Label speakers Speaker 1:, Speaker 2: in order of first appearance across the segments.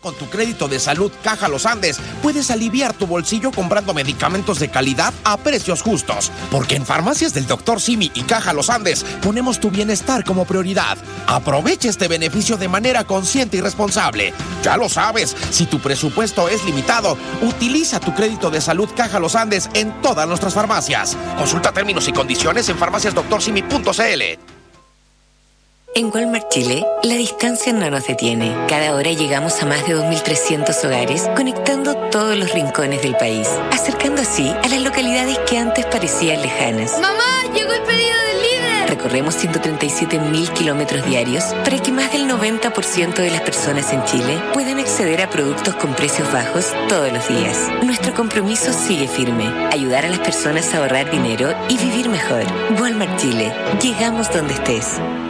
Speaker 1: Con tu crédito de salud Caja Los Andes, puedes aliviar tu bolsillo comprando medicamentos de calidad a precios justos. Porque en Farmacias del Dr. Simi y Caja Los Andes ponemos tu bienestar como prioridad. Aprovecha este beneficio de manera consciente y responsable. Ya lo sabes, si tu presupuesto es limitado, utiliza tu crédito de salud Caja Los Andes en todas nuestras farmacias. Consulta términos y condiciones en farmaciasdoctorsimi.cl.
Speaker 2: En Walmart Chile, la distancia no nos detiene. Cada hora llegamos a más de 2.300 hogares, conectando todos los rincones del país, acercando así a las localidades que antes parecían lejanas.
Speaker 3: ¡Mamá! ¡Llegó el pedido del líder!
Speaker 2: Recorremos 137.000 kilómetros diarios para que más del 90% de las personas en Chile puedan acceder a productos con precios bajos todos los días. Nuestro compromiso sigue firme: ayudar a las personas a ahorrar dinero y vivir mejor. Walmart Chile. Llegamos donde estés.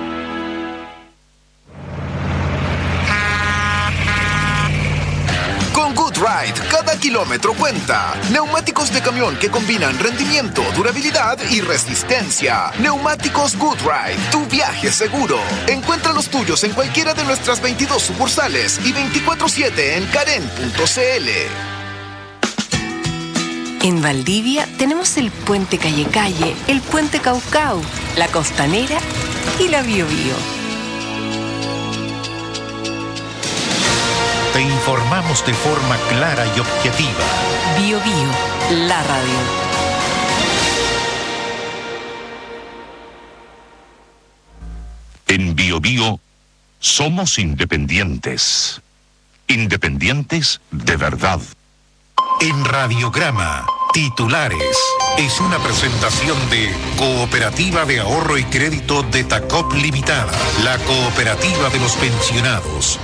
Speaker 4: Con GoodRide, cada kilómetro cuenta. Neumáticos de camión que combinan rendimiento, durabilidad y resistencia. Neumáticos GoodRide, tu viaje seguro. Encuentra los tuyos en cualquiera de nuestras 22 sucursales y 24/7 en Karen.cl.
Speaker 2: En Valdivia tenemos el Puente Calle Calle, el Puente Caucao, la Costanera y la Biobío.
Speaker 5: Te informamos de forma clara y objetiva.
Speaker 2: Biobío, la radio.
Speaker 6: En Biobío somos independientes. Independientes de verdad.
Speaker 5: En Radiograma, titulares. Es una presentación de Cooperativa de Ahorro y Crédito de Tacop Limitada, la cooperativa de los pensionados.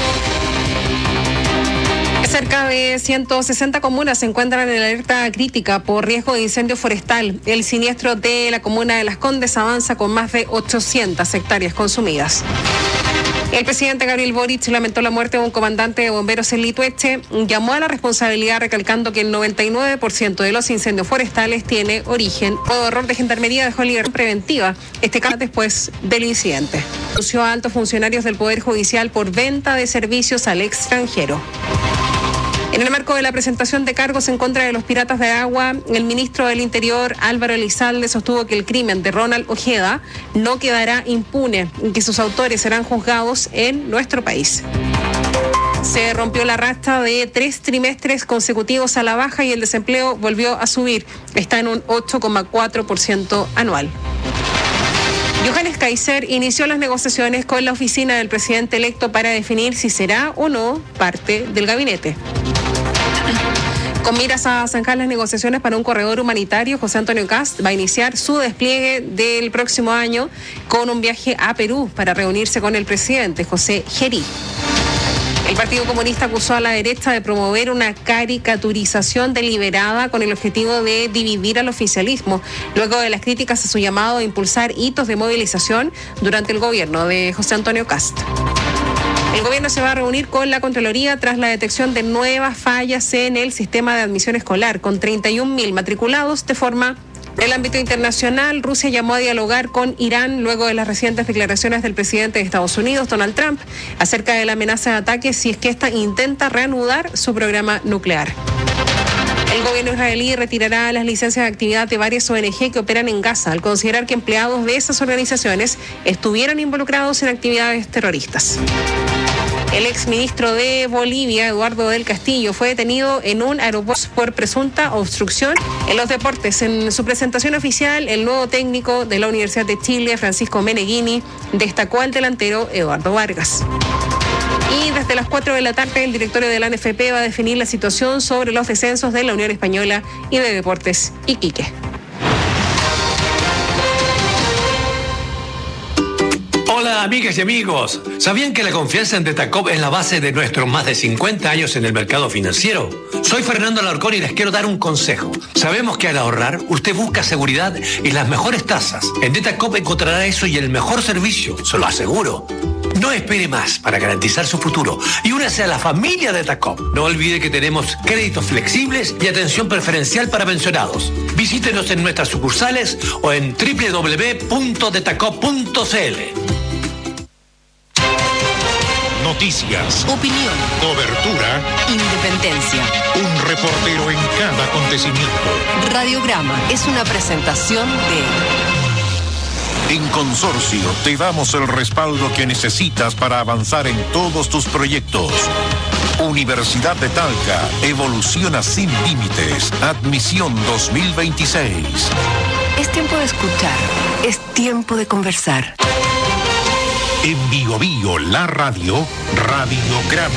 Speaker 7: Cerca de 160 comunas se encuentran en alerta crítica por riesgo de incendio forestal. El siniestro de la comuna de Las Condes avanza con más de 800 hectáreas consumidas. El presidente Gabriel Boric lamentó la muerte de un comandante de bomberos en Litueche, llamó a la responsabilidad recalcando que el 99% de los incendios forestales tiene origen o error de gendarmería dejó libertad preventiva, este caso después del incidente. Denunció a altos funcionarios del Poder Judicial por venta de servicios al extranjero. En el marco de la presentación de cargos en contra de los piratas de agua, el ministro del Interior, Álvaro Elizalde, sostuvo que el crimen de Ronald Ojeda no quedará impune y que sus autores serán juzgados en nuestro país. Se rompió la racha de 3 trimestres consecutivos a la baja y el desempleo volvió a subir. Está en un 8,4% anual. Johannes Kaiser inició las negociaciones con la oficina del presidente electo para definir si será o no parte del gabinete. Con miras a zanjar las negociaciones para un corredor humanitario, José Antonio Kast va a iniciar su despliegue del próximo año con un viaje a Perú para reunirse con el presidente José Gerí. El Partido Comunista acusó a la derecha de promover una caricaturización deliberada con el objetivo de dividir al oficialismo, luego de las críticas a su llamado a impulsar hitos de movilización durante el gobierno de José Antonio Kast. El gobierno se va a reunir con la Contraloría tras la detección de nuevas fallas en el sistema de admisión escolar, con 31.000 matriculados de forma. En el ámbito internacional, Rusia llamó a dialogar con Irán luego de las recientes declaraciones del presidente de Estados Unidos, Donald Trump, acerca de la amenaza de ataque si es que ésta intenta reanudar su programa nuclear. El gobierno israelí retirará las licencias de actividad de varias ONG que operan en Gaza al considerar que empleados de esas organizaciones estuvieran involucrados en actividades terroristas. El exministro de Bolivia, Eduardo del Castillo, fue detenido en un aeropuerto por presunta obstrucción en los deportes. En su presentación oficial, el nuevo técnico de la Universidad de Chile, Francisco Meneghini, destacó al delantero Eduardo Vargas. Y desde las 4 de la tarde, el directorio de la ANFP va a definir la situación sobre los descensos de la Unión Española y de Deportes Iquique.
Speaker 8: Hola amigas y amigos, ¿sabían que la confianza en Detacop es la base de nuestros más de 50 años en el mercado financiero? Soy Fernando Alarcón y les quiero dar un consejo. Sabemos que al ahorrar usted busca seguridad y las mejores tasas. En Detacop encontrará eso y el mejor servicio, se lo aseguro. No espere más para garantizar su futuro y únase a la familia de Detacop. No olvide que tenemos créditos flexibles y atención preferencial para pensionados. Visítenos en nuestras sucursales o en www.detacop.cl.
Speaker 5: Noticias,
Speaker 2: Opinión,
Speaker 5: cobertura,
Speaker 2: independencia.
Speaker 5: un reportero en cada acontecimiento.
Speaker 2: Radiograma es una presentación de
Speaker 5: En Consorcio te damos el respaldo que necesitas para avanzar en todos tus proyectos. Universidad de Talca, evoluciona sin límites. Admisión 2026.
Speaker 2: Es tiempo de escuchar, es tiempo de conversar.
Speaker 5: En Bio Bio, la radio, Radiograma.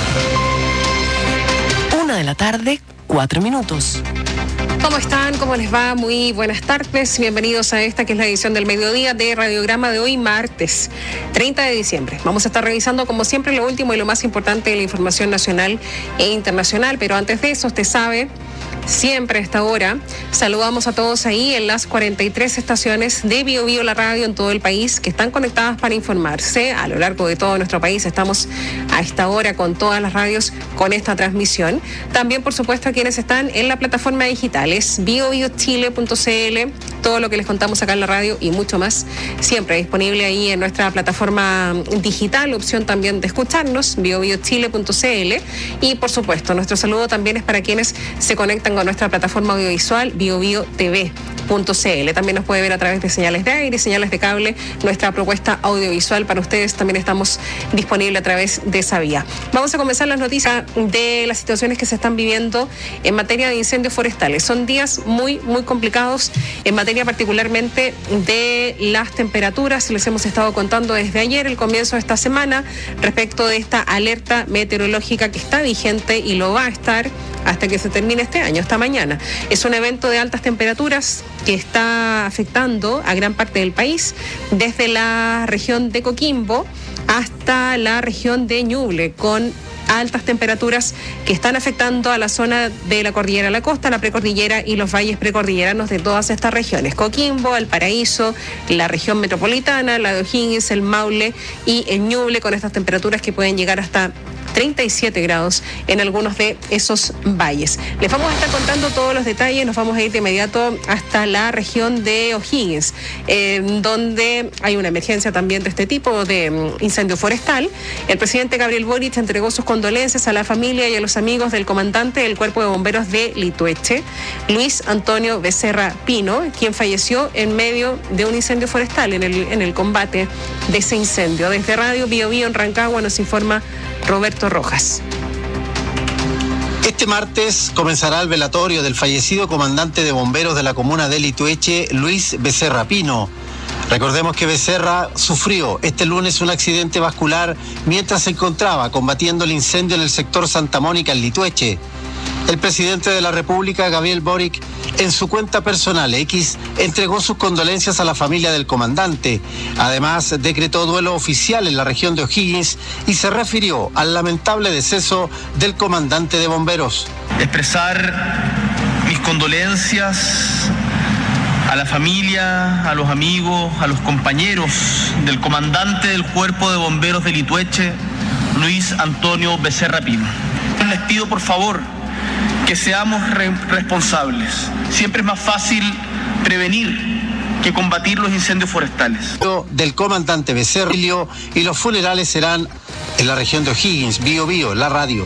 Speaker 2: 1:00 p.m, 4 minutos.
Speaker 7: ¿Cómo están? ¿Cómo les va? Muy buenas tardes. Bienvenidos a esta que es la edición del mediodía de Radiograma de hoy, martes 30 de diciembre. Vamos a estar revisando, como siempre, lo último y lo más importante de la información nacional e internacional. Pero antes de eso, usted sabe, siempre a esta hora, saludamos a todos ahí en las 43 estaciones de Bio Bio, la radio en todo el país, que están conectadas para informarse a lo largo de todo nuestro país. Estamos a esta hora con todas las radios con esta transmisión. También, por supuesto, a quienes están en la plataforma digital, es biobiochile.cl, todo lo que les contamos acá en la radio y mucho más, siempre disponible ahí en nuestra plataforma digital, opción también de escucharnos, biobiochile.cl. Y, por supuesto, nuestro saludo también es para quienes se conectan con nuestra plataforma audiovisual BioBioTV.cl. También nos puede ver a través de señales de aire y señales de cable. Nuestra propuesta audiovisual para ustedes también estamos disponibles a través de esa vía. Vamos a comenzar las noticias de las situaciones que se están viviendo en materia de incendios forestales. Son días muy, muy complicados en materia particularmente de las temperaturas. Les hemos estado contando desde ayer, el comienzo de esta semana, respecto de esta alerta meteorológica que está vigente y lo va a estar hasta que se termine este año, hasta mañana. Es un evento de altas temperaturas que está afectando a gran parte del país, desde la región de Coquimbo hasta la región de Ñuble, con altas temperaturas que están afectando a la zona de la cordillera, la costa, la precordillera y los valles precordilleranos de todas estas regiones. Coquimbo, Valparaíso, la región metropolitana, la de O'Higgins, el Maule y el Ñuble, con estas temperaturas que pueden llegar hasta 37 grados en algunos de esos valles. Les vamos a estar contando todos los detalles. Nos vamos a ir de inmediato hasta la región de O'Higgins, donde hay una emergencia también de este tipo de incendio forestal. El presidente Gabriel Boric entregó sus condolencias a la familia y a los amigos del comandante del Cuerpo de Bomberos de Litueche, Luis Antonio Becerra Pino, quien falleció en medio de un incendio forestal en el combate de ese incendio. Desde Radio Bio Bio en Rancagua nos informa Roberto Rojas.
Speaker 9: Este martes comenzará el velatorio del fallecido comandante de bomberos de la comuna de Litueche, Luis Becerra Pino. Recordemos que Becerra sufrió este lunes un accidente vascular mientras se encontraba combatiendo el incendio en el sector Santa Mónica en Litueche. El presidente de la República, Gabriel Boric, en su cuenta personal X, entregó sus condolencias a la familia del comandante. Además, decretó duelo oficial en la región de O'Higgins y se refirió al lamentable deceso del comandante de bomberos.
Speaker 10: Expresar mis condolencias a la familia, a los amigos, a los compañeros del comandante del Cuerpo de Bomberos de Litueche, Luis Antonio Becerra Pino. Les pido, por favor, que seamos responsables. Siempre es más fácil prevenir que combatir los incendios forestales.
Speaker 9: Del comandante Becerra y los funerales serán en la región de O'Higgins. Bio Bio, la radio.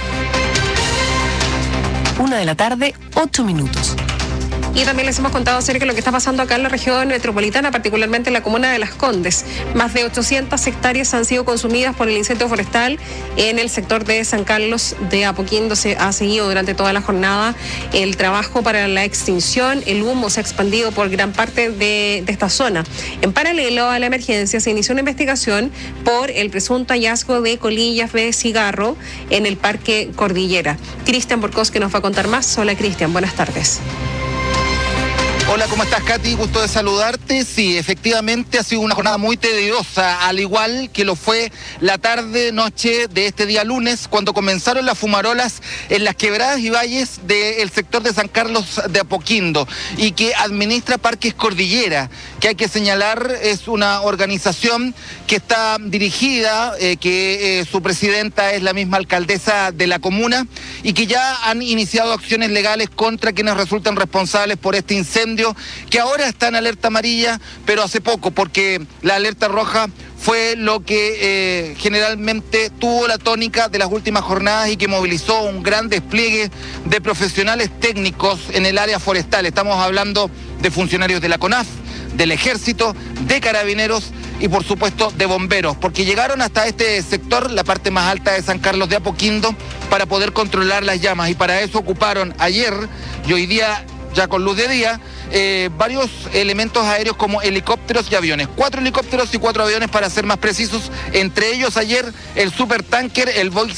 Speaker 2: 1:00 p.m, 8 minutos.
Speaker 7: Y también les hemos contado acerca de lo que está pasando acá en la región metropolitana, particularmente en la comuna de Las Condes. Más de 800 hectáreas han sido consumidas por el incendio forestal en el sector de San Carlos de Apoquindo. Se ha seguido durante toda la jornada el trabajo para la extinción. El humo se ha expandido por gran parte de esta zona. En paralelo a la emergencia, se inició una investigación por el presunto hallazgo de colillas de cigarro en el Parque Cordillera. Cristian Borkowski nos va a contar más. Hola, Cristian, buenas tardes.
Speaker 11: Hola, ¿cómo estás, Katy? Gusto de saludarte. Sí, efectivamente ha sido una jornada muy tediosa, al igual que lo fue la tarde-noche de este día lunes, cuando comenzaron las fumarolas en las quebradas y valles del sector de San Carlos de Apoquindo y que administra Parques Cordillera, que hay que señalar es una organización que está dirigida, que su presidenta es la misma alcaldesa de la comuna y que ya han iniciado acciones legales contra quienes resultan responsables por este incendio incendio que ahora está en alerta amarilla, pero hace poco, porque la alerta roja fue lo que generalmente tuvo la tónica de las últimas jornadas y que movilizó un gran despliegue de profesionales técnicos en el área forestal. Estamos hablando de funcionarios de la CONAF, del Ejército, de Carabineros y por supuesto de bomberos, porque llegaron hasta este sector, la parte más alta de San Carlos de Apoquindo, para poder controlar las llamas, y para eso ocuparon ayer y hoy día, ya con luz de día, varios elementos aéreos como helicópteros y aviones. 4 helicópteros y 4 aviones para ser más precisos, entre ellos ayer el supertanker, el Boeing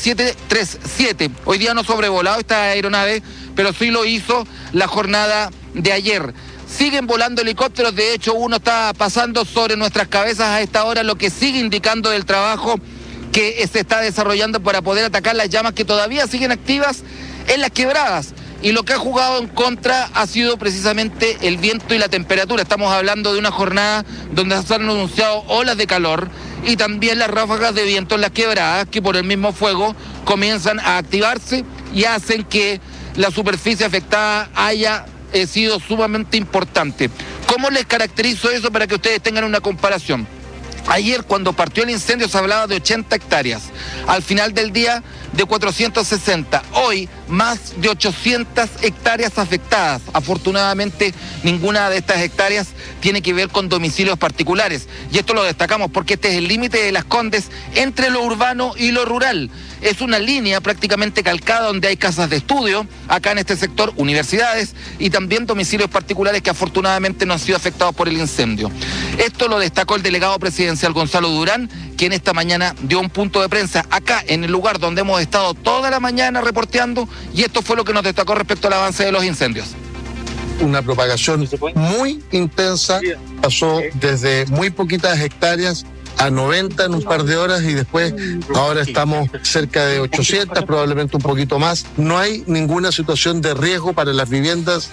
Speaker 11: 737. Hoy día no sobrevolado esta aeronave, pero sí lo hizo la jornada de ayer. Siguen volando helicópteros, de hecho uno está pasando sobre nuestras cabezas a esta hora, lo que sigue indicando del trabajo que se está desarrollando para poder atacar las llamas que todavía siguen activas en las quebradas. Y lo que ha jugado en contra ha sido precisamente el viento y la temperatura. Estamos hablando de una jornada donde se han anunciado olas de calor y también las ráfagas de viento en las quebradas, que por el mismo fuego comienzan a activarse y hacen que la superficie afectada haya sido sumamente importante. ¿Cómo les caracterizo eso para que ustedes tengan una comparación? Ayer, cuando partió el incendio, se hablaba de 80 hectáreas. Al final del día, de 460. Hoy, más de 800 hectáreas afectadas. Afortunadamente, ninguna de estas hectáreas tiene que ver con domicilios particulares. Y esto lo destacamos porque este es el límite de Las Condes entre lo urbano y lo rural. Es una línea prácticamente calcada donde hay casas de estudio, acá en este sector, universidades y también domicilios particulares que afortunadamente no han sido afectados por el incendio. Esto lo destacó el delegado presidencial Gonzalo Durán, quien esta mañana dio un punto de prensa acá en el lugar donde hemos estado toda la mañana reporteando, y esto fue lo que nos destacó respecto al avance de los incendios.
Speaker 12: Una propagación muy intensa, pasó desde muy poquitas hectáreas a 90 en un par de horas y después ahora estamos cerca de 800, probablemente un poquito más. No hay ninguna situación de riesgo para las viviendas.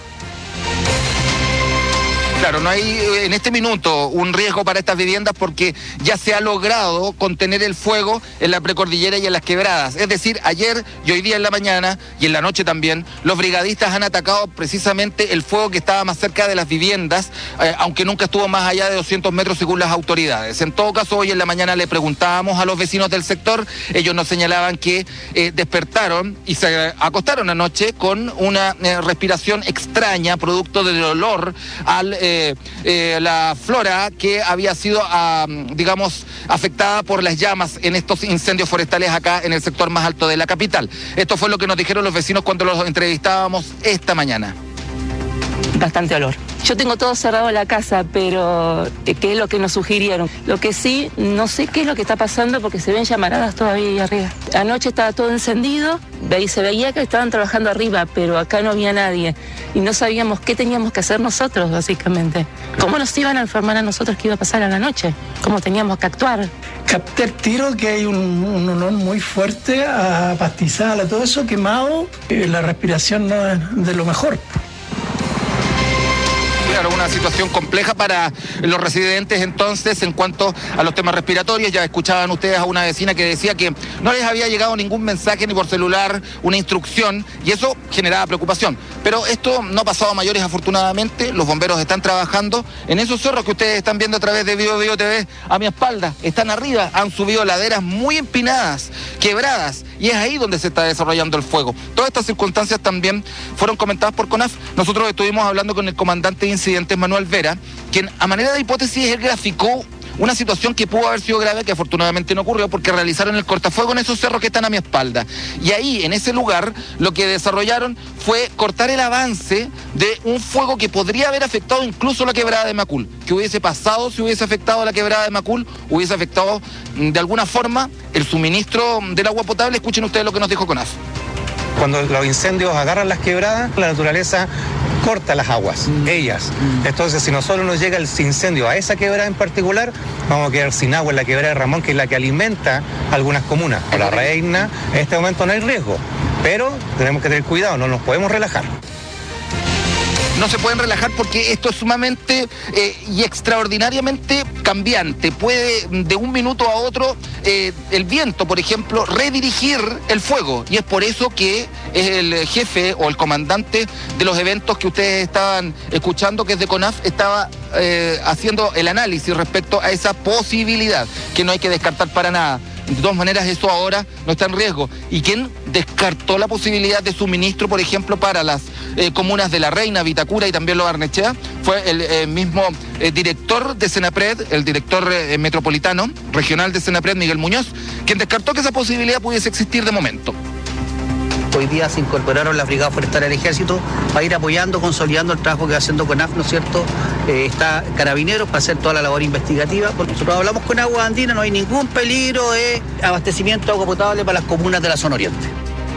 Speaker 11: Claro, no hay en este minuto un riesgo para estas viviendas porque ya se ha logrado contener el fuego en la precordillera y en las quebradas. Es decir, ayer y hoy día en la mañana y en la noche también, los brigadistas han atacado precisamente el fuego que estaba más cerca de las viviendas, aunque nunca estuvo más allá de 200 metros según las autoridades. En todo caso, hoy en la mañana le preguntábamos a los vecinos del sector, ellos nos señalaban que despertaron y se acostaron anoche con una respiración extraña, producto del olor al la flora que había sido, digamos, afectada por las llamas en estos incendios forestales acá en el sector más alto de la capital. Esto fue lo que nos dijeron los vecinos cuando los entrevistábamos esta mañana.
Speaker 13: Bastante olor. Yo tengo todo cerrado en la casa, pero ¿qué es lo que nos sugirieron? Lo que sí, no sé qué es lo que está pasando porque se ven llamaradas todavía ahí arriba. Anoche estaba todo encendido, se veía que estaban trabajando arriba, pero acá no había nadie. Y no sabíamos qué teníamos que hacer nosotros, básicamente. ¿Cómo nos iban a informar a nosotros qué iba a pasar a la noche? ¿Cómo teníamos que actuar?
Speaker 14: Capté el tiro que hay un olor muy fuerte a pastizal, a todo eso quemado. La respiración no es de lo mejor.
Speaker 11: Claro, una situación compleja para los residentes entonces en cuanto a los temas respiratorios. Ya escuchaban ustedes a una vecina que decía que no les había llegado ningún mensaje ni por celular, una instrucción, y eso generaba preocupación. Pero esto no ha pasado a mayores afortunadamente, los bomberos están trabajando en esos cerros que ustedes están viendo a través de Bio TV a mi espalda. Están arriba, han subido laderas muy empinadas, quebradas, y es ahí donde se está desarrollando el fuego. Todas estas circunstancias también fueron comentadas por CONAF. Nosotros estuvimos hablando con el comandante de incidentes, Manuel Vera, quien a manera de hipótesis él graficó una situación que pudo haber sido grave, que afortunadamente no ocurrió porque realizaron el cortafuego en esos cerros que están a mi espalda. Y ahí, en ese lugar, lo que desarrollaron fue cortar el avance de un fuego que podría haber afectado incluso la quebrada de Macul. Que hubiese pasado, si hubiese afectado la quebrada de Macul, hubiese afectado de alguna forma el suministro del agua potable. Escuchen ustedes lo que nos dijo CONAF.
Speaker 15: Cuando los incendios agarran las quebradas, la naturaleza corta las aguas, ellas. Entonces, si nosotros nos llega el incendio a esa quebrada en particular, vamos a quedar sin agua en la quebrada de Ramón, que es la que alimenta algunas comunas. Por La Reina, en este momento no hay riesgo, pero tenemos que tener cuidado, no nos podemos relajar.
Speaker 11: No se pueden relajar porque esto es sumamente y extraordinariamente cambiante. Puede de un minuto a otro el viento, por ejemplo, redirigir el fuego. Y es por eso que es el jefe o el comandante de los eventos que ustedes estaban escuchando, que es de CONAF, estaba haciendo el análisis respecto a esa posibilidad, que no hay que descartar para nada. De todas maneras, eso ahora no está en riesgo. ¿Y quién descartó la posibilidad de suministro, por ejemplo, para las comunas de La Reina, Vitacura y también Lo Barnechea? Fue el mismo director de Senapred, el director metropolitano, regional de Senapred, Miguel Muñoz, quien descartó que esa posibilidad pudiese existir de momento.
Speaker 16: Hoy día se incorporaron las brigadas forestales del Ejército para ir apoyando, consolidando el trabajo que va haciendo CONAF, ¿no es cierto? Está Carabineros para hacer toda la labor investigativa. Porque nosotros hablamos con Agua Andina, no hay ningún peligro de abastecimiento de agua potable para las comunas de la zona oriente.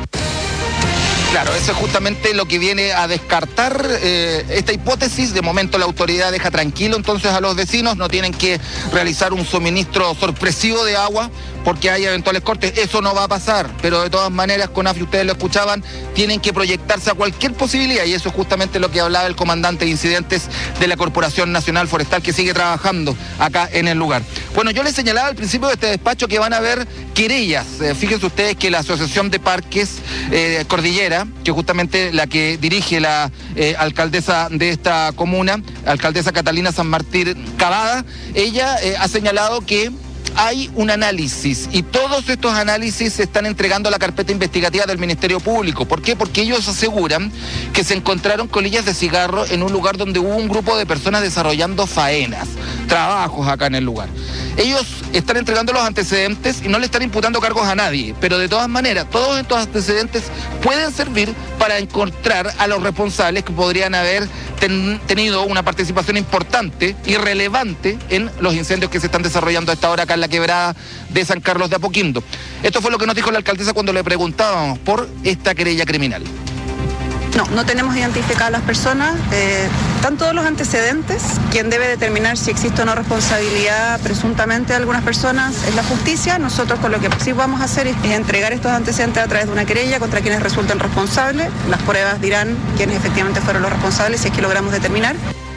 Speaker 11: Claro, eso es justamente lo que viene a descartar esta hipótesis. De momento la autoridad deja tranquilo entonces a los vecinos, no tienen que realizar un suministro sorpresivo de agua porque hay eventuales cortes. Eso no va a pasar, pero de todas maneras, CONAF, y ustedes lo escuchaban, tienen que proyectarse a cualquier posibilidad, y eso es justamente lo que hablaba el comandante de incidentes de la Corporación Nacional Forestal, que sigue trabajando acá en el lugar. Bueno, yo les señalaba al principio de este despacho que van a haber querellas. Fíjense ustedes que la Asociación de Parques Cordillera, que justamente la que dirige la alcaldesa de esta comuna, alcaldesa Catalina San Martín Cavada, ella ha señalado que hay un análisis y todos estos análisis se están entregando a la carpeta investigativa del Ministerio Público. ¿Por qué? Porque ellos aseguran que se encontraron colillas de cigarro en un lugar donde hubo un grupo de personas desarrollando faenas, trabajos acá en el lugar. Ellos están entregando los antecedentes y no le están imputando cargos a nadie, pero de todas maneras, todos estos antecedentes pueden servir para encontrar a los responsables que podrían haber tenido una participación importante y relevante en los incendios que se están desarrollando a esta hora acá en la quebrada de San Carlos de Apoquindo. Esto fue lo que nos dijo la alcaldesa cuando le preguntábamos por esta querella criminal.
Speaker 17: No tenemos identificadas a las personas, están todos los antecedentes. Quien debe determinar si existe o no responsabilidad presuntamente de algunas personas es la justicia. Nosotros con lo que sí vamos a hacer es entregar estos antecedentes a través de una querella contra quienes resulten responsables. Las pruebas dirán quiénes efectivamente fueron los responsables si es que logramos determinar.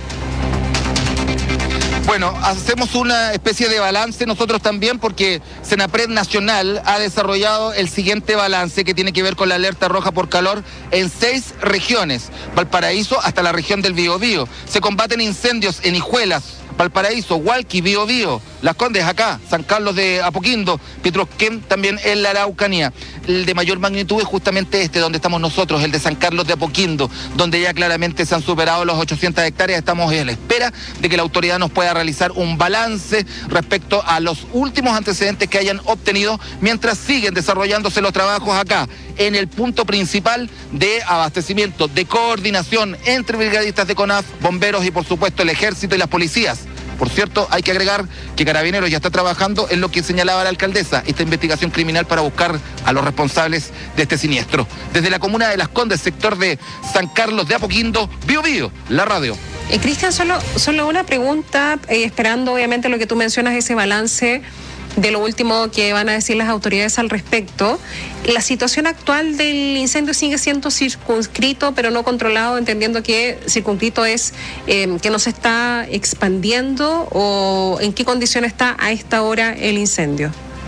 Speaker 11: Bueno, hacemos una especie de balance nosotros también, porque Senapred Nacional ha desarrollado el siguiente balance que tiene que ver con la alerta roja por calor en 6 regiones, Valparaíso hasta la región del Biobío. Se combaten incendios en Hijuelas, Valparaíso, Hualqui, Biobío, Las Condes acá, San Carlos de Apoquindo, Petrosquén también en la Araucanía. El de mayor magnitud es justamente este donde estamos nosotros, el de San Carlos de Apoquindo, donde ya claramente se han superado los 800 hectáreas. Estamos en la espera de que la autoridad nos pueda realizar un balance respecto a los últimos antecedentes que hayan obtenido mientras siguen desarrollándose los trabajos acá, en el punto principal de abastecimiento, de coordinación entre brigadistas de CONAF, bomberos y por supuesto el ejército y las policías. Por cierto, hay que agregar que Carabineros ya está trabajando en lo que señalaba la alcaldesa, esta investigación criminal para buscar a los responsables de este siniestro. Desde la comuna de Las Condes, sector de San Carlos de Apoquindo, Biobío, la radio.
Speaker 7: Cristian, solo una pregunta, esperando obviamente lo que tú mencionas, ese balance de lo último que van a decir las autoridades al respecto. La situación actual del incendio sigue siendo circunscrito, pero no controlado, entendiendo que circunscrito es que no se está expandiendo, o en qué condición está a esta hora el incendio.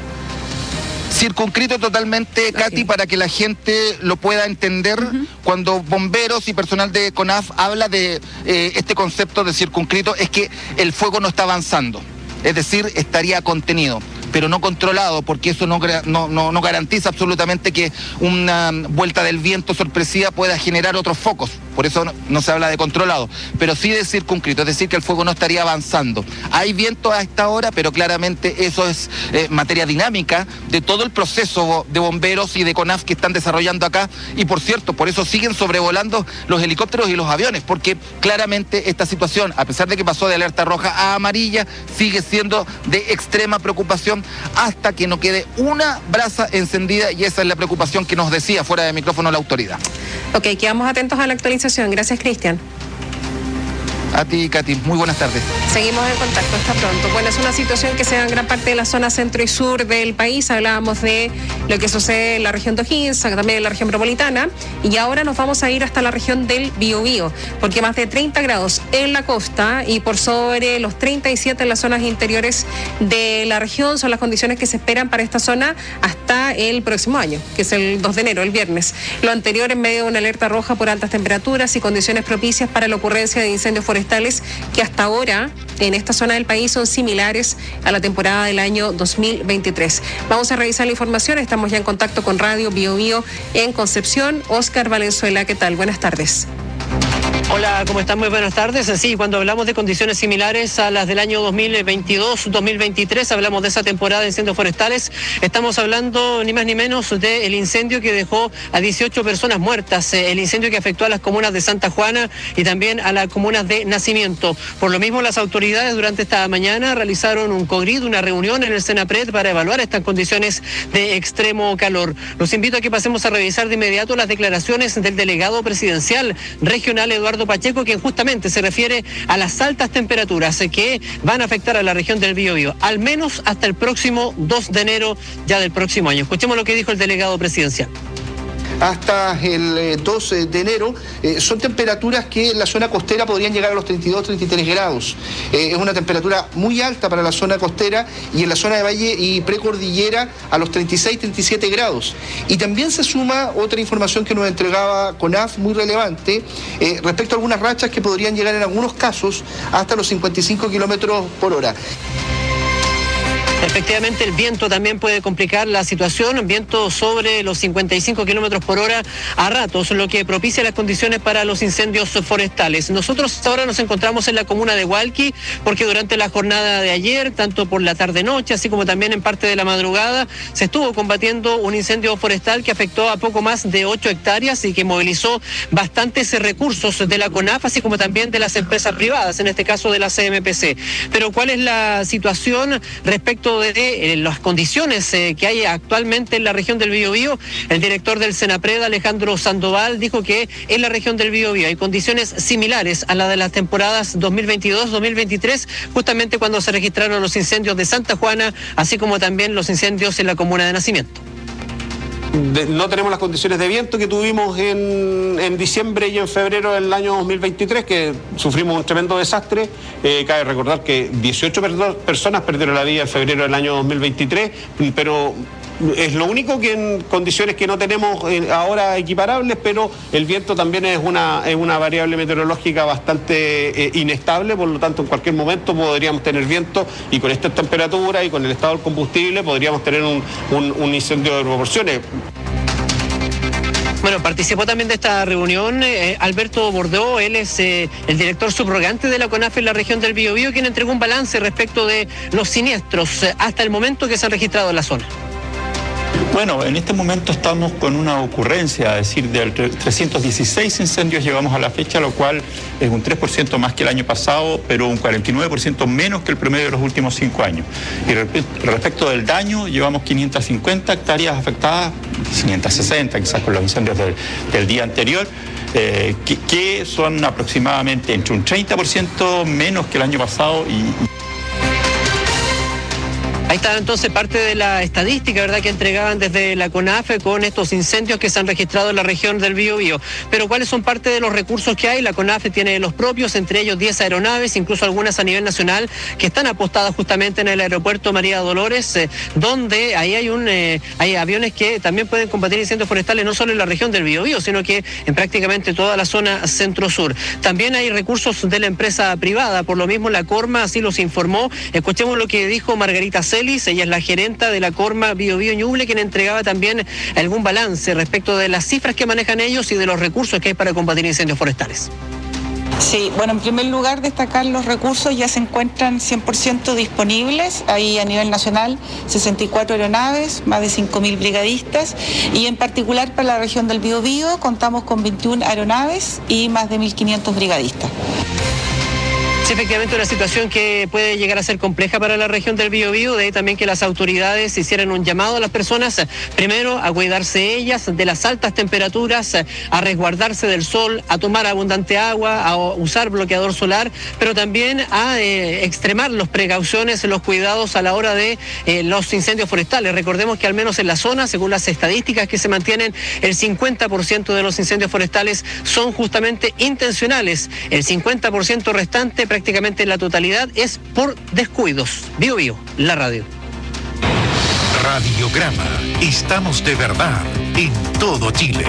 Speaker 11: Circunscrito totalmente, Katy, okay, para que la gente lo pueda entender. Cuando bomberos y personal de CONAF habla de este concepto de circunscrito, es que el fuego no está avanzando. Es decir, estaría contenido, pero no controlado, porque eso no garantiza absolutamente que una vuelta del viento sorpresiva pueda generar otros focos. Por eso no se habla de controlado, pero sí de circunscrito, es decir, que el fuego no estaría avanzando. Hay viento a esta hora, pero claramente eso es materia dinámica de todo el proceso de bomberos y de CONAF que están desarrollando acá. Y por cierto, por eso siguen sobrevolando los helicópteros y los aviones, porque claramente esta situación, a pesar de que pasó de alerta roja a amarilla, sigue siendo de extrema preocupación hasta que no quede una brasa encendida, y esa es la preocupación que nos decía fuera de micrófono la autoridad.
Speaker 7: Ok, quedamos atentos a la actualización. Gracias, Cristian.
Speaker 11: A ti, Katy. Muy buenas tardes.
Speaker 7: Seguimos en contacto, hasta pronto. Bueno, es una situación que se da en gran parte de la zona centro y sur del país. Hablábamos de lo que sucede en la región de O'Higgins, también en la región metropolitana, y ahora nos vamos a ir hasta la región del Biobío, porque más de 30 grados en la costa y por sobre los 37 en las zonas interiores de la región son las condiciones que se esperan para esta zona hasta el próximo año, que es el 2 de enero, el viernes. Lo anterior en medio de una alerta roja por altas temperaturas y condiciones propicias para la ocurrencia de incendios forestales que hasta ahora en esta zona del país son similares a la temporada del año 2023. Vamos a revisar la información. Estamos ya en contacto con Radio Biobío en Concepción. Óscar Valenzuela, ¿qué tal? Buenas tardes.
Speaker 18: Hola, ¿cómo están? Muy buenas tardes. Sí, cuando hablamos de condiciones similares a las del año 2022-2023, hablamos de esa temporada de incendios forestales, estamos hablando ni más ni menos del incendio que dejó a 18 personas muertas, el incendio que afectó a las comunas de Santa Juana y también a las comunas de Nacimiento. Por lo mismo, las autoridades durante esta mañana realizaron un COGRID, una reunión en el Senapred para evaluar estas condiciones de extremo calor. Los invito a que pasemos a revisar de inmediato las declaraciones del delegado presidencial regional Eduardo Pacheco, quien justamente se refiere a las altas temperaturas que van a afectar a la región del Biobío, al menos hasta el próximo 2 de enero ya del próximo año. Escuchemos lo que dijo el delegado presidencial.
Speaker 19: Hasta el 2 de enero, son temperaturas que en la zona costera podrían llegar a los 32-33 grados. Es una temperatura muy alta para la zona costera y en la zona de valle y precordillera a los 36-37 grados. Y también se suma otra información que nos entregaba CONAF muy relevante respecto a algunas rachas que podrían llegar en algunos casos hasta los 55 kilómetros por hora.
Speaker 18: Efectivamente, el viento también puede complicar la situación, viento sobre los 55 kilómetros por hora a ratos, lo que propicia las condiciones para los incendios forestales. Nosotros ahora nos encontramos en la comuna de Hualqui, porque durante la jornada de ayer, tanto por la tarde-noche, así como también en parte de la madrugada, se estuvo combatiendo un incendio forestal que afectó a poco más de 8 hectáreas y que movilizó bastantes recursos de la CONAF, así como también de las empresas privadas, en este caso de la CMPC. Pero ¿cuál es la situación respecto de las condiciones que hay actualmente en la región del Biobío? El director del Senapred, Alejandro Sandoval, dijo que en la región del Biobío hay condiciones similares a la de las temporadas 2022-2023, justamente cuando se registraron los incendios de Santa Juana, así como también los incendios en la comuna de Nacimiento.
Speaker 20: No tenemos las condiciones de viento que tuvimos en diciembre y en febrero del año 2023, que sufrimos un tremendo desastre. Cabe recordar que 18 personas perdieron la vida en febrero del año 2023, pero es lo único que en condiciones que no tenemos ahora equiparables, pero el viento también es una variable meteorológica bastante inestable, por lo tanto en cualquier momento podríamos tener viento y con esta temperatura y con el estado del combustible podríamos tener un incendio de proporciones.
Speaker 18: Bueno, participó también de esta reunión Alberto Bordeaux, él es el director subrogante de la CONAF en la región del Biobío, quien entregó un balance respecto de los siniestros hasta el momento que se han registrado en la zona.
Speaker 21: Bueno, en este momento estamos con una ocurrencia, es decir, de 316 incendios llevamos a la fecha, lo cual es un 3% más que el año pasado, pero un 49% menos que el promedio de los últimos 5 años. Y respecto del daño, llevamos 550 hectáreas afectadas, 560 quizás con los incendios del día anterior, que son aproximadamente entre un 30% menos que el año pasado y
Speaker 18: Ahí está entonces parte de la estadística, ¿verdad?, que entregaban desde la CONAF con estos incendios que se han registrado en la región del Biobío. Pero ¿cuáles son parte de los recursos que hay? La CONAF tiene los propios, entre ellos 10 aeronaves, incluso algunas a nivel nacional, que están apostadas justamente en el aeropuerto María Dolores, donde ahí hay aviones que también pueden combatir incendios forestales no solo en la región del Biobío, sino que en prácticamente toda la zona centro-sur. También hay recursos de la empresa privada, por lo mismo la Corma así los informó. Escuchemos lo que dijo Margarita Celis, ella es la gerenta de la Corma Biobío Ñuble, quien entregaba también algún balance respecto de las cifras que manejan ellos y de los recursos que hay para combatir incendios forestales.
Speaker 22: Sí, bueno, en primer lugar destacar los recursos ya se encuentran 100% disponibles, ahí a nivel nacional 64 aeronaves, más de 5.000 brigadistas y en particular para la región del Biobío contamos con 21 aeronaves y más de 1.500 brigadistas.
Speaker 18: Sí, efectivamente una situación que puede llegar a ser compleja para la región del Biobío, de ahí también que las autoridades hicieran un llamado a las personas, primero a cuidarse ellas de las altas temperaturas, a resguardarse del sol, a tomar abundante agua, a usar bloqueador solar, pero también a extremar las precauciones, los cuidados a la hora de los incendios forestales. Recordemos que al menos en la zona, según las estadísticas que se mantienen, el 50% de los incendios forestales son justamente intencionales. El 50% restante, prácticamente la totalidad, es por descuidos. Biobío, la radio.
Speaker 5: Radiograma. Estamos de verdad en todo Chile.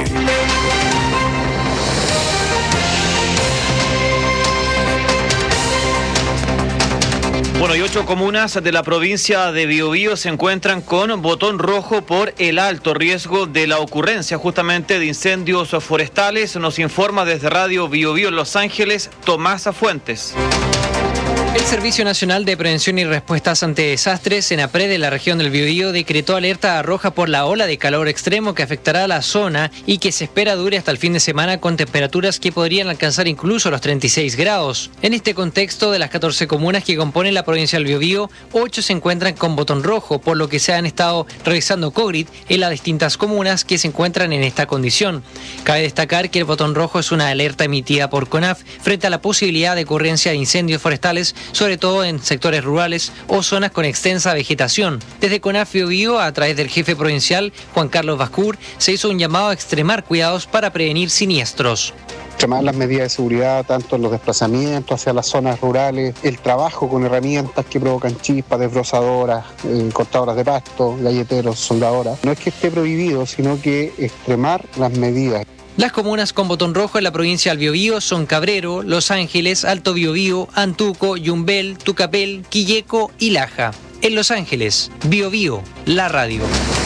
Speaker 1: Bueno, y 8 comunas de la provincia de Biobío se encuentran con botón rojo por el alto riesgo de la ocurrencia justamente de incendios forestales. Nos informa desde Radio Biobío en Los Ángeles, Tomás Fuentes.
Speaker 3: El Servicio Nacional de Prevención y Respuestas ante Desastres, SENAPRED, de la región del Biobío, decretó alerta roja por la ola de calor extremo que afectará a la zona y que se espera dure hasta el fin de semana, con temperaturas que podrían alcanzar incluso los 36 grados. En este contexto, de las 14 comunas que componen la provincia del Biobío, 8 se encuentran con botón rojo, por lo que se han estado realizando COGRID en las distintas comunas que se encuentran en esta condición. Cabe destacar que el botón rojo es una alerta emitida por CONAF frente a la posibilidad de ocurrencia de incendios forestales, sobre todo en sectores rurales o zonas con extensa vegetación. Desde CONAF Biobío, a través del jefe provincial, Juan Carlos Bascur, se hizo un llamado a extremar cuidados para prevenir siniestros.
Speaker 23: Extremar las medidas de seguridad, tanto en los desplazamientos hacia las zonas rurales, el trabajo con herramientas que provocan chispas, desbrozadoras, cortadoras de pasto, galleteros, soldadoras. No es que esté prohibido, sino que extremar las medidas.
Speaker 3: Las comunas con botón rojo en la provincia del Biobío son Cabrero, Los Ángeles, Alto Biobío, Antuco, Yumbel, Tucapel, Quilleco y Laja. En Los Ángeles, Biobío, la radio.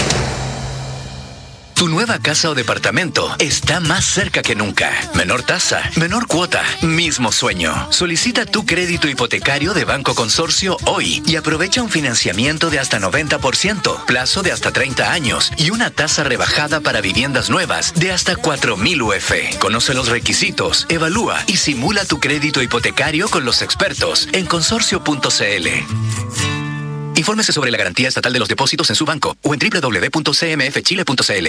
Speaker 24: Tu nueva casa o departamento está más cerca que nunca. Menor tasa, menor cuota, mismo sueño. Solicita tu crédito hipotecario de Banco Consorcio hoy y aprovecha un financiamiento de hasta 90%, plazo de hasta 30 años y una tasa rebajada para viviendas nuevas de hasta 4.000 UF. Conoce los requisitos, evalúa y simula tu crédito hipotecario con los expertos en consorcio.cl. Infórmese sobre la garantía estatal de los depósitos en su banco o en www.cmfchile.cl.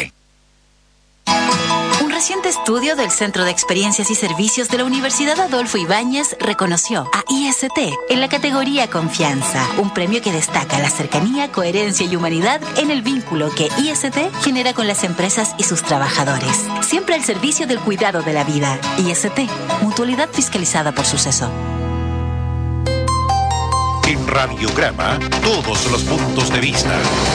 Speaker 25: Un reciente estudio del Centro de Experiencias y Servicios de la Universidad Adolfo Ibáñez reconoció a IST en la categoría Confianza, un premio que destaca la cercanía, coherencia y humanidad en el vínculo que IST genera con las empresas y sus trabajadores. Siempre al servicio del cuidado de la vida. IST, mutualidad fiscalizada por Suceso.
Speaker 5: En Radiograma, todos los puntos de vista.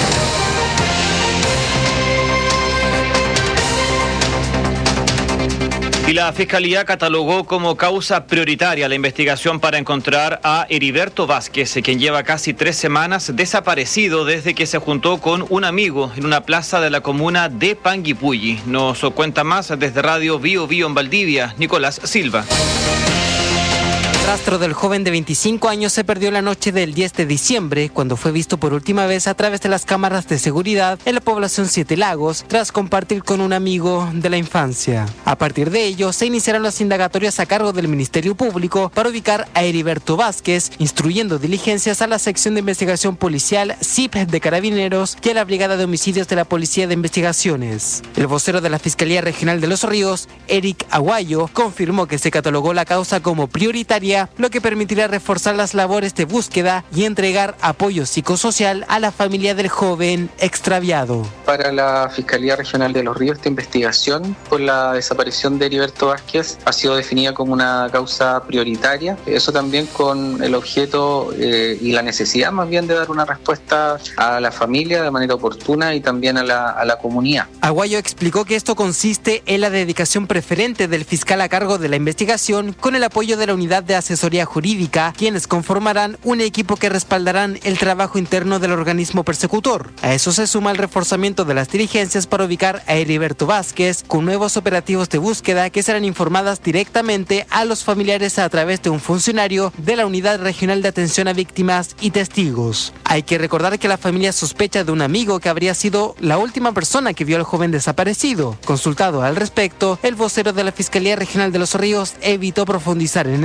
Speaker 1: Y la Fiscalía catalogó como causa prioritaria la investigación para encontrar a Heriberto Vázquez, quien lleva casi 3 semanas desaparecido desde que se juntó con un amigo en una plaza de la comuna de Panguipulli. Nos cuenta más desde Radio Biobío en Valdivia, Nicolás Silva.
Speaker 3: El rastro del joven de 25 años se perdió la noche del 10 de diciembre, cuando fue visto por última vez a través de las cámaras de seguridad en la población Siete Lagos, tras compartir con un amigo de la infancia. A partir de ello, se iniciaron las indagatorias a cargo del Ministerio Público para ubicar a Heriberto Vázquez, instruyendo diligencias a la Sección de Investigación Policial CIP de Carabineros y a la Brigada de Homicidios de la Policía de Investigaciones. El vocero de la Fiscalía Regional de Los Ríos, Eric Aguayo, confirmó que se catalogó la causa como prioritaria, lo que permitirá reforzar las labores de búsqueda y entregar apoyo psicosocial a la familia del joven extraviado.
Speaker 26: Para la Fiscalía Regional de Los Ríos, esta investigación por la desaparición de Heriberto Vázquez ha sido definida como una causa prioritaria. Eso también con el objeto y la necesidad más bien de dar una respuesta a la familia de manera oportuna y también a la comunidad.
Speaker 3: Aguayo explicó que esto consiste en la dedicación preferente del fiscal a cargo de la investigación con el apoyo de la unidad de asesoría jurídica, quienes conformarán un equipo que respaldarán el trabajo interno del organismo persecutor. A eso se suma el reforzamiento de las diligencias para ubicar a Heriberto Vázquez, con nuevos operativos de búsqueda que serán informadas directamente a los familiares a través de un funcionario de la Unidad Regional de Atención a Víctimas y Testigos. Hay que recordar que la familia sospecha de un amigo que habría sido la última persona que vio al joven desaparecido. Consultado al respecto, el vocero de la Fiscalía Regional de Los Ríos evitó profundizar en el caso,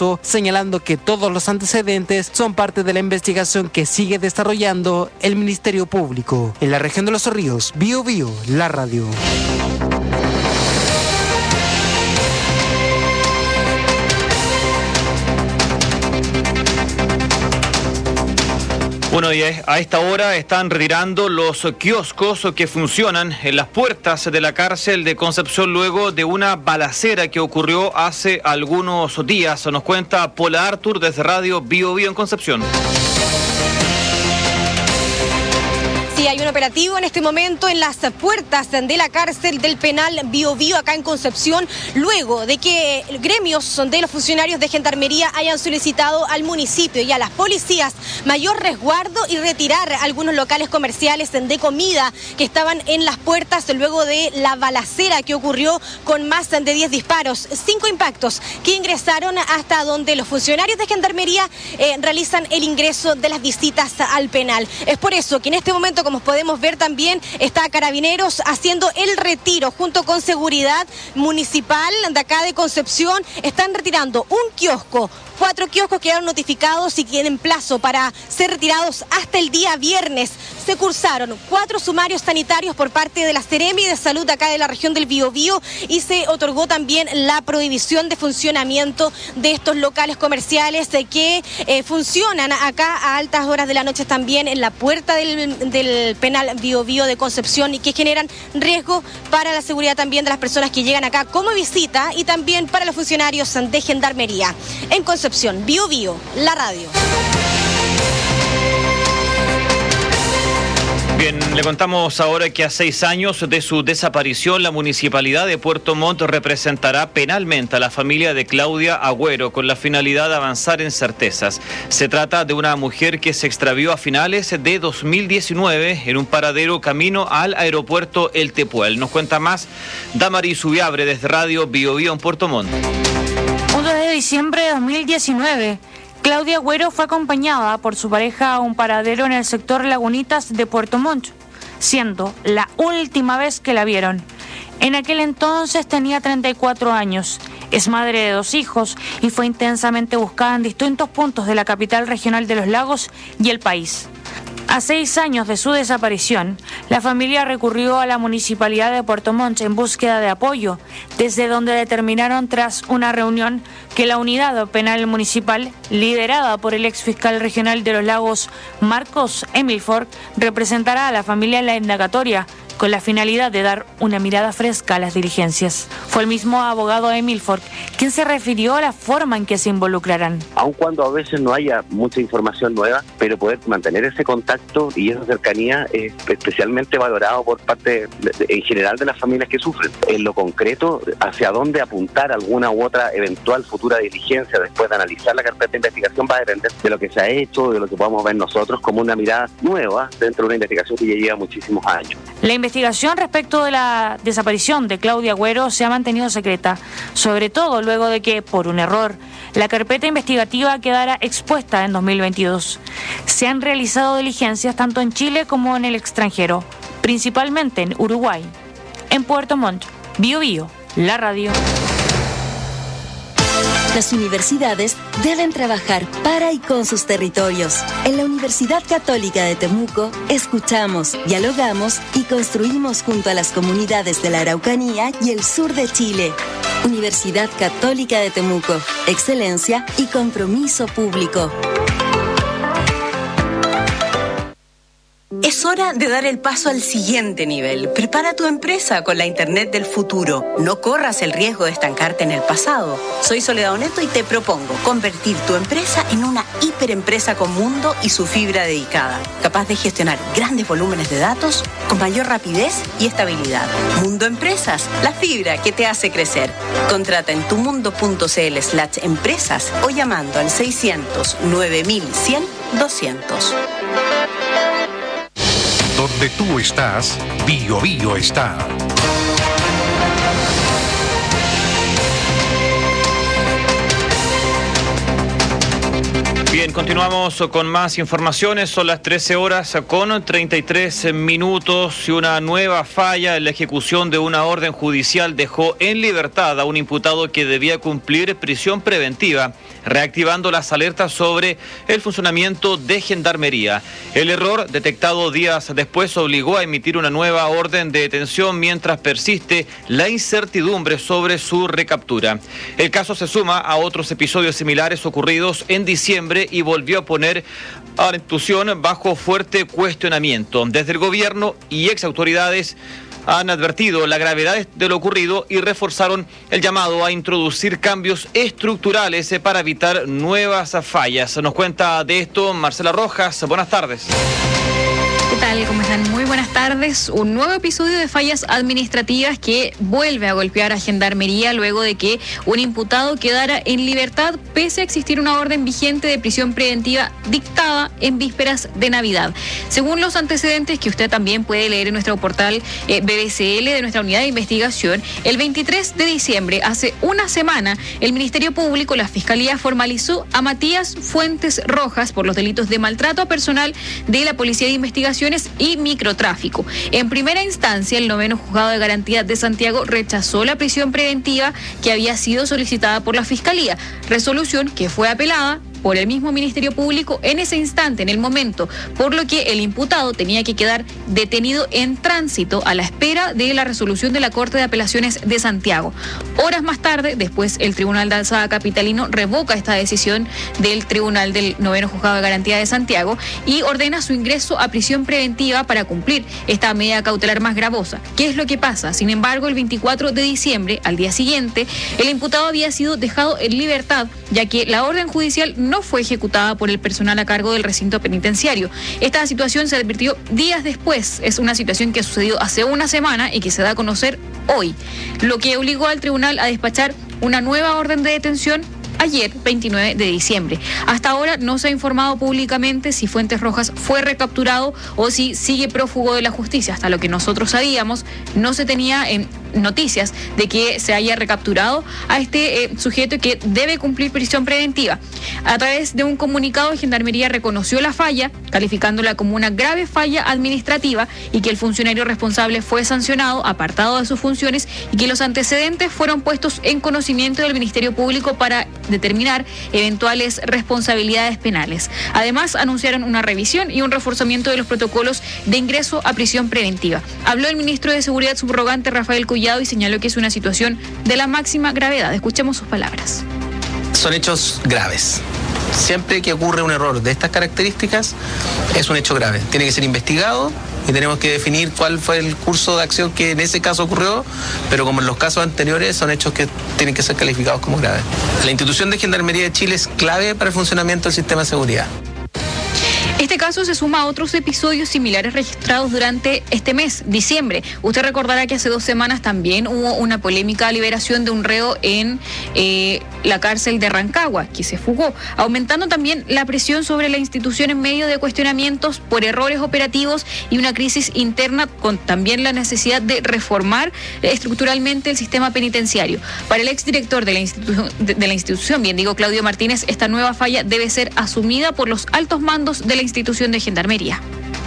Speaker 2: caso, señalando que todos los antecedentes son parte de la investigación que sigue desarrollando el Ministerio Público. En la región de Los Ríos, Bio Bio, la radio.
Speaker 1: Bueno, y a esta hora están retirando los kioscos que funcionan en las puertas de la cárcel de Concepción luego de una balacera que ocurrió hace algunos días. Nos cuenta Paula Artur desde Radio Bio Bio en Concepción.
Speaker 4: Sí, hay un operativo en este momento en las puertas de la cárcel del penal Bio Bio acá en Concepción, luego de que gremios de los funcionarios de Gendarmería hayan solicitado al municipio y a las policías mayor resguardo y retirar algunos locales comerciales de comida que estaban en las puertas luego de la balacera que ocurrió con más de 10 disparos, 5 impactos que ingresaron hasta donde los funcionarios de Gendarmería realizan el ingreso de las visitas al penal. Es por eso que en este momento, como podemos ver también, está Carabineros haciendo el retiro junto con Seguridad Municipal de acá de Concepción. Están retirando un kiosco. 4 kioscos quedaron notificados y tienen plazo para ser retirados hasta el día viernes. Se cursaron 4 sumarios sanitarios por parte de la Seremi de Salud de acá de la región del Biobío y se otorgó también la prohibición de funcionamiento de estos locales comerciales que funcionan acá a altas horas de la noche también en la puerta del penal Biobío de Concepción y que generan riesgo para la seguridad también de las personas que llegan acá como visita y también para los funcionarios de Gendarmería. En Concepción, Bio Bio, la radio.
Speaker 1: Bien, le contamos ahora que a 6 años de su desaparición, la Municipalidad de Puerto Montt representará penalmente a la familia de Claudia Agüero con la finalidad de avanzar en certezas. Se trata de una mujer que se extravió a finales de 2019 en un paradero camino al aeropuerto El Tepuel. Nos cuenta más Damaris Ubiabre desde Radio Bio Bio en Puerto Montt.
Speaker 6: 1 de diciembre de 2019, Claudia Agüero fue acompañada por su pareja a un paradero en el sector Lagunitas de Puerto Montt, siendo la última vez que la vieron. En aquel entonces tenía 34 años, es madre de 2 hijos y fue intensamente buscada en distintos puntos de la capital regional de los Lagos y el país. A 6 años de su desaparición, la familia recurrió a la Municipalidad de Puerto Montt en búsqueda de apoyo, desde donde determinaron tras una reunión que la unidad penal municipal, liderada por el exfiscal regional de los Lagos, Marcos Emilford, representará a la familia en la indagatoria, con la finalidad de dar una mirada fresca a las diligencias. Fue el mismo abogado Emilford quien se refirió a la forma en que se involucrarán.
Speaker 8: Aun cuando a veces no haya mucha información nueva, pero poder mantener ese contacto y esa cercanía es especialmente valorado por parte en general de las familias que sufren. En lo concreto, hacia dónde apuntar alguna u otra eventual futura diligencia después de analizar la carpeta de investigación va a depender de lo que se ha hecho, de lo que podamos ver nosotros como una mirada nueva dentro de una investigación que ya lleva muchísimos años.
Speaker 6: La investigación respecto de la desaparición de Claudia Agüero se ha mantenido secreta, sobre todo luego de que, por un error, la carpeta investigativa quedara expuesta en 2022. Se han realizado diligencias tanto en Chile como en el extranjero, principalmente en Uruguay. En Puerto Montt, Bio Bio, la radio.
Speaker 25: Las universidades deben trabajar para y con sus territorios. En la Universidad Católica de Temuco, escuchamos, dialogamos y construimos junto a las comunidades de la Araucanía y el sur de Chile. Universidad Católica de Temuco, excelencia y compromiso público.
Speaker 9: Es hora de dar el paso al siguiente nivel. Prepara tu empresa con la Internet del futuro. No corras el riesgo de estancarte en el pasado. Soy Soledad Oneto y te propongo convertir tu empresa en una hiperempresa con mundo y su fibra dedicada, capaz de gestionar grandes volúmenes de datos con mayor rapidez y estabilidad. Mundo Empresas, la fibra que te hace crecer. Contrata en tumundo.cl/empresas o llamando al 600 9100 200.
Speaker 5: Donde tú estás, Bio Bio está.
Speaker 1: Bien, Continuamos con más informaciones. Son las 13 horas con 33 minutos y una nueva falla en la ejecución de una orden judicial dejó en libertad a un imputado que debía cumplir prisión preventiva, reactivando las alertas sobre el funcionamiento de Gendarmería. El error, detectado días después, obligó a emitir una nueva orden de detención mientras persiste la incertidumbre sobre su recaptura. El caso se suma a otros episodios similares ocurridos en diciembre y volvió a poner a la institución bajo fuerte cuestionamiento. Desde el gobierno y ex autoridades han advertido la gravedad de lo ocurrido y reforzaron el llamado a introducir cambios estructurales para evitar nuevas fallas. Nos cuenta de esto Marcela Rojas. Buenas tardes.
Speaker 10: ¿Qué tal? ¿Cómo están? Muy buenas tardes. Un nuevo episodio de fallas administrativas que vuelve a golpear a Gendarmería luego de que un imputado quedara en libertad pese a existir una orden vigente de prisión preventiva dictada en vísperas de Navidad. Según los antecedentes que usted también puede leer en nuestro portal BBCL de nuestra unidad de investigación, el 23 de diciembre, hace una semana, el Ministerio Público, la Fiscalía, formalizó a Matías Fuentes Rojas por los delitos de maltrato a personal de la Policía de Investigación y microtráfico. En primera instancia, el 9º Juzgado de Garantía de Santiago rechazó la prisión preventiva que había sido solicitada por la Fiscalía, resolución que fue apelada por el mismo Ministerio Público en ese instante, en el momento, por lo que el imputado tenía que quedar detenido en tránsito a la espera de la resolución de la Corte de Apelaciones de Santiago. Horas más tarde, después, el Tribunal de Alzada Capitalino revoca esta decisión del Tribunal del 9º Juzgado de Garantía de Santiago y ordena su ingreso a prisión preventiva para cumplir esta medida cautelar más gravosa. ¿Qué es lo que pasa? Sin embargo, el 24 de diciembre, al día siguiente, el imputado había sido dejado en libertad, ya que la orden judicial no fue ejecutada por el personal a cargo del recinto penitenciario. Esta situación se advirtió días después. Es una situación que sucedió hace una semana y que se da a conocer hoy, lo que obligó al tribunal a despachar una nueva orden de detención ayer, 29 de diciembre. Hasta ahora no se ha informado públicamente si Fuentes Rojas fue recapturado o si sigue prófugo de la justicia. Hasta lo que nosotros sabíamos, no se tenía noticias de que se haya recapturado a este sujeto que debe cumplir prisión preventiva. A través de un comunicado, Gendarmería reconoció la falla, calificándola como una grave falla administrativa y que el funcionario responsable fue sancionado, apartado de sus funciones y que los antecedentes fueron puestos en conocimiento del Ministerio Público para determinar eventuales responsabilidades penales. Además, anunciaron una revisión y un reforzamiento de los protocolos de ingreso a prisión preventiva. Habló el ministro de Seguridad subrogante, Rafael Collado, y señaló que es una situación de la máxima gravedad. Escuchemos sus palabras.
Speaker 12: Son hechos graves. Siempre que ocurre un error de estas características, es un hecho grave. Tiene que ser investigado y tenemos que definir cuál fue el curso de acción que en ese caso ocurrió, pero como en los casos anteriores, son hechos que tienen que ser calificados como graves. La institución de Gendarmería de Chile es clave para el funcionamiento del sistema de seguridad.
Speaker 10: Este caso se suma a otros episodios similares registrados durante este mes, diciembre. Usted recordará que hace 2 semanas también hubo una polémica liberación de un reo en la cárcel de Rancagua, que se fugó, aumentando también la presión sobre la institución en medio de cuestionamientos por errores operativos y una crisis interna, con también la necesidad de reformar estructuralmente el sistema penitenciario. Para el exdirector de la institución, Claudio Martínez, esta nueva falla debe ser asumida por los altos mandos de la institución de Gendarmería.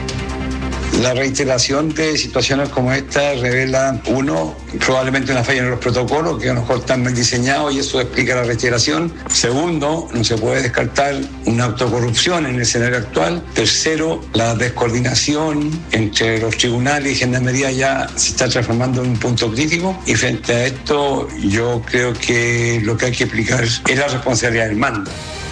Speaker 13: La reiteración de situaciones como esta revela, uno, probablemente una falla en los protocolos que a lo mejor están mal diseñados y eso explica la reiteración. Segundo, no se puede descartar una autocorrupción en el escenario actual. Tercero, la descoordinación entre los tribunales y Gendarmería ya se está transformando en un punto crítico y frente a esto yo creo que lo que hay que explicar es la responsabilidad del mando.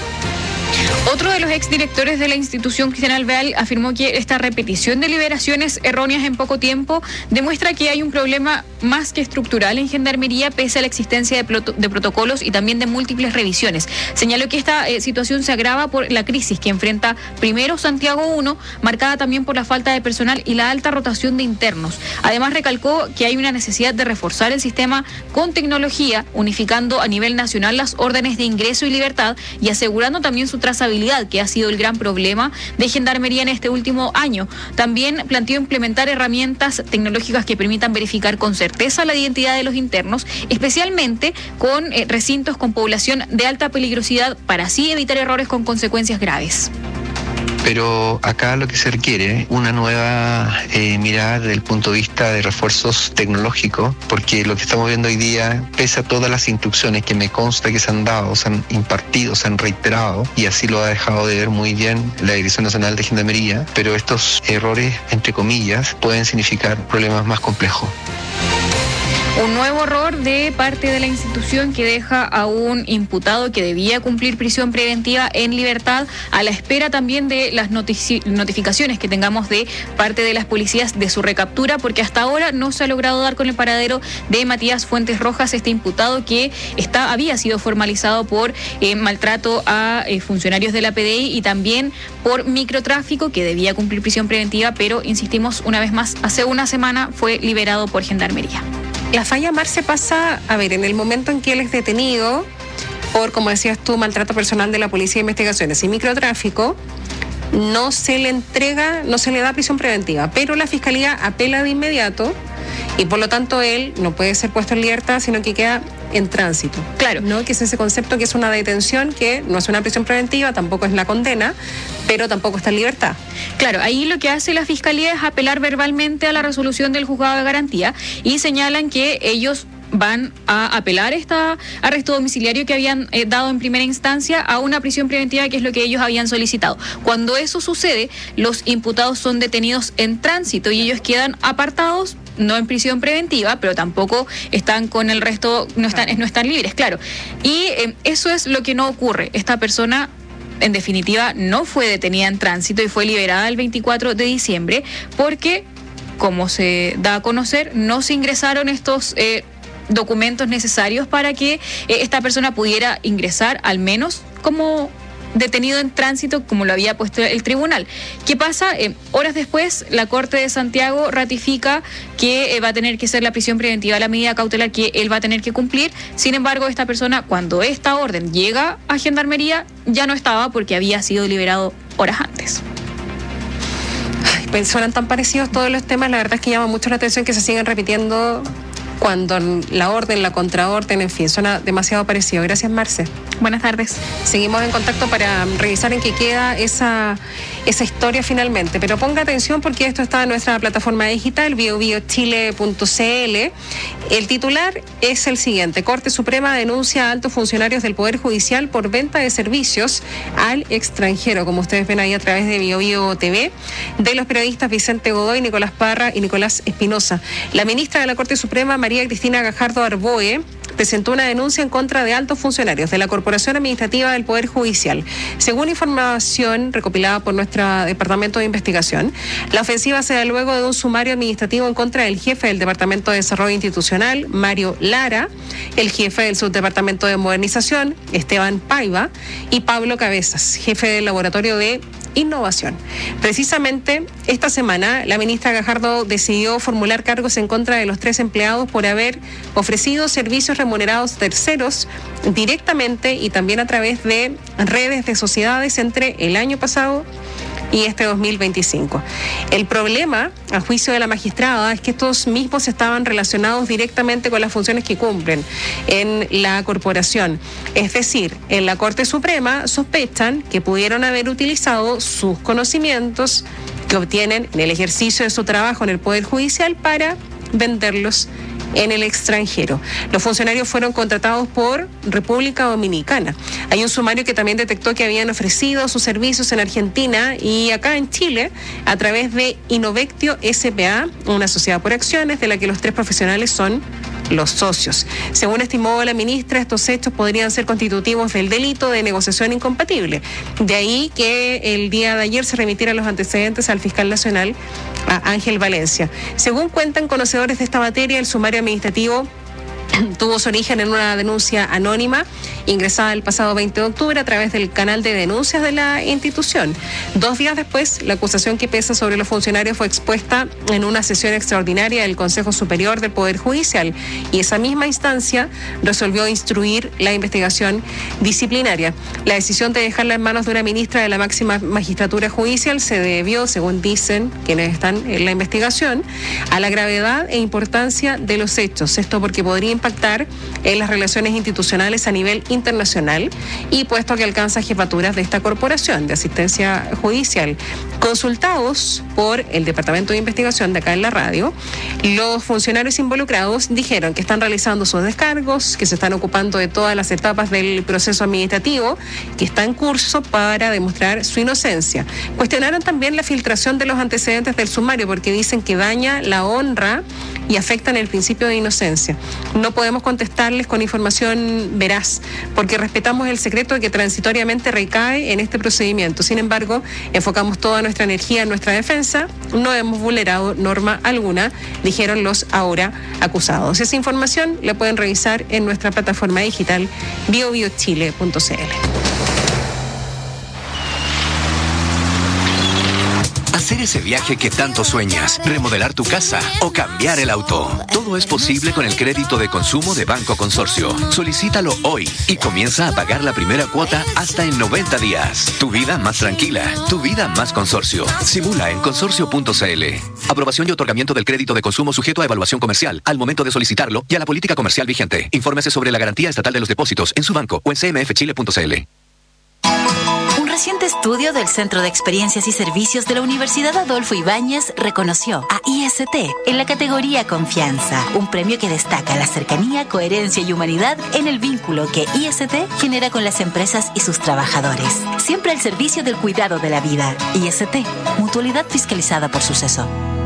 Speaker 10: Otro de los exdirectores de la institución, Cristian Alvear, afirmó que esta repetición de liberaciones erróneas en poco tiempo demuestra que hay un problema más que estructural en Gendarmería, pese a la existencia de protocolos y también de múltiples revisiones. Señaló que esta situación se agrava por la crisis que enfrenta primero Santiago 1, marcada también por la falta de personal y la alta rotación de internos. Además, recalcó que hay una necesidad de reforzar el sistema con tecnología, unificando a nivel nacional las órdenes de ingreso y libertad y asegurando también su trazabilidad responsabilidad, que ha sido el gran problema de Gendarmería en este último año. También planteó implementar herramientas tecnológicas que permitan verificar con certeza la identidad de los internos, especialmente con recintos con población de alta peligrosidad, para así evitar errores con consecuencias graves.
Speaker 7: Pero acá lo que se requiere es una nueva mirada desde el punto de vista de refuerzos tecnológicos, porque lo que estamos viendo hoy día, pese a todas las instrucciones que me consta que se han dado, se han impartido, se han reiterado, y así lo ha dejado de ver muy bien la Dirección Nacional de Gendarmería, pero estos errores, entre comillas, pueden significar problemas más complejos.
Speaker 10: Un nuevo error de parte de la institución que deja a un imputado que debía cumplir prisión preventiva en libertad, a la espera también de las notificaciones que tengamos de parte de las policías de su recaptura, porque hasta ahora no se ha logrado dar con el paradero de Matías Fuentes Rojas, este imputado que había sido formalizado por maltrato a funcionarios de la PDI y también por microtráfico, que debía cumplir prisión preventiva, pero insistimos una vez más, hace una semana fue liberado por Gendarmería.
Speaker 11: La falla, Marce, pasa, en el momento en que él es detenido por, como decías tú, maltrato personal de la Policía de Investigaciones y microtráfico, no se le entrega, no se le da prisión preventiva, pero la Fiscalía apela de inmediato y por lo tanto él no puede ser puesto en libertad, sino que queda en tránsito.
Speaker 10: Claro.
Speaker 11: ¿No? Que es ese concepto que es una detención, que no es una prisión preventiva, tampoco es la condena, pero tampoco está en libertad.
Speaker 10: Claro, ahí lo que hace la Fiscalía es apelar verbalmente a la resolución del juzgado de garantía y señalan que ellos van a apelar este arresto domiciliario que habían dado en primera instancia a una prisión preventiva, que es lo que ellos habían solicitado. Cuando eso sucede, los imputados son detenidos en tránsito y ellos quedan apartados, no en prisión preventiva, pero tampoco están con el resto, no están libres, claro. Y eso es lo que no ocurre. Esta persona, en definitiva, no fue detenida en tránsito y fue liberada el 24 de diciembre porque, como se da a conocer, no se ingresaron estos documentos necesarios para que esta persona pudiera ingresar, al menos como detenido en tránsito, como lo había puesto el tribunal. ¿Qué pasa? Horas después, la Corte de Santiago ratifica que va a tener que ser la prisión preventiva la medida cautelar que él va a tener que cumplir. Sin embargo, esta persona, cuando esta orden llega a Gendarmería, ya no estaba porque había sido liberado horas antes.
Speaker 11: Suenan tan parecidos todos los temas, la verdad es que llama mucho la atención que se sigan repitiendo cuando la orden, la contraorden, en fin, suena demasiado parecido. Gracias, Marce.
Speaker 10: Buenas tardes.
Speaker 11: Seguimos en contacto para revisar en qué queda esa historia finalmente. Pero ponga atención porque esto está en nuestra plataforma digital, biobiochile.cl. El titular es el siguiente: Corte Suprema denuncia a altos funcionarios del Poder Judicial por venta de servicios al extranjero, como ustedes ven ahí a través de BioBio TV, de los periodistas Vicente Godoy, Nicolás Parra y Nicolás Espinosa. La ministra de la Corte Suprema, María Cristina Gajardo Arboe, presentó una denuncia en contra de altos funcionarios de la Corporación Administrativa del Poder Judicial. Según información recopilada por nuestro Departamento de Investigación, la ofensiva se da luego de un sumario administrativo en contra del jefe del Departamento de Desarrollo Institucional, Mario Lara, el jefe del Subdepartamento de Modernización, Esteban Paiva, y Pablo Cabezas, jefe del Laboratorio de Innovación. Precisamente esta semana la ministra Gajardo decidió formular cargos en contra de los 3 empleados por haber ofrecido servicios remunerados terceros directamente y también a través de redes de sociedades entre el año pasado y este 2025. El problema, a juicio de la magistrada, es que estos mismos estaban relacionados directamente con las funciones que cumplen en la corporación. Es decir, en la Corte Suprema sospechan que pudieron haber utilizado sus conocimientos que obtienen en el ejercicio de su trabajo en el Poder Judicial para venderlos en el extranjero. Los funcionarios fueron contratados por República Dominicana. Hay un sumario que también detectó que habían ofrecido sus servicios en Argentina y acá en Chile a través de Inovectio S.p.A., una sociedad por acciones de la que los 3 profesionales son los socios. Según estimó la ministra, estos hechos podrían ser constitutivos del delito de negociación incompatible. De ahí que el día de ayer se remitieran los antecedentes al fiscal nacional, a Ángel Valencia. Según cuentan conocedores de esta materia, el sumario administrativo tuvo su origen en una denuncia anónima ingresada el pasado 20 de octubre a través del canal de denuncias de la institución. 2 días después, la acusación que pesa sobre los funcionarios fue expuesta en una sesión extraordinaria del Consejo Superior del Poder Judicial y esa misma instancia resolvió instruir la investigación disciplinaria. La decisión de dejarla en manos de una ministra de la máxima magistratura judicial se debió, según dicen quienes están en la investigación, a la gravedad e importancia de los hechos. Esto porque podría impactar en las relaciones institucionales a nivel internacional y puesto que alcanza jefaturas de esta corporación de asistencia judicial. Consultados por el Departamento de Investigación de acá en la radio, los funcionarios involucrados dijeron que están realizando sus descargos, que se están ocupando de todas las etapas del proceso administrativo que está en curso para demostrar su inocencia. Cuestionaron también la filtración de los antecedentes del sumario porque dicen que daña la honra y afectan el principio de inocencia. No podemos contestarles con información veraz porque respetamos el secreto que transitoriamente recae en este procedimiento. Sin embargo, enfocamos toda nuestra energía en nuestra defensa. No hemos vulnerado norma alguna, dijeron los ahora acusados. Esa información la pueden revisar en nuestra plataforma digital biobiochile.cl.
Speaker 24: Hacer ese viaje que tanto sueñas, remodelar tu casa o cambiar el auto. Todo es posible con el crédito de consumo de Banco Consorcio. Solicítalo hoy y comienza a pagar la primera cuota hasta en 90 días. Tu vida más tranquila, tu vida más consorcio. Simula en consorcio.cl. Aprobación y otorgamiento del crédito de consumo sujeto a evaluación comercial al momento de solicitarlo y a la política comercial vigente. Infórmese sobre la garantía estatal de los depósitos en su banco o en cmfchile.cl.
Speaker 25: Un reciente estudio del Centro de Experiencias y Servicios de la Universidad Adolfo Ibáñez reconoció a IST en la categoría Confianza, un premio que destaca la cercanía, coherencia y humanidad en el vínculo que IST genera con las empresas y sus trabajadores. Siempre al servicio del cuidado de la vida. IST, mutualidad fiscalizada por Suceso.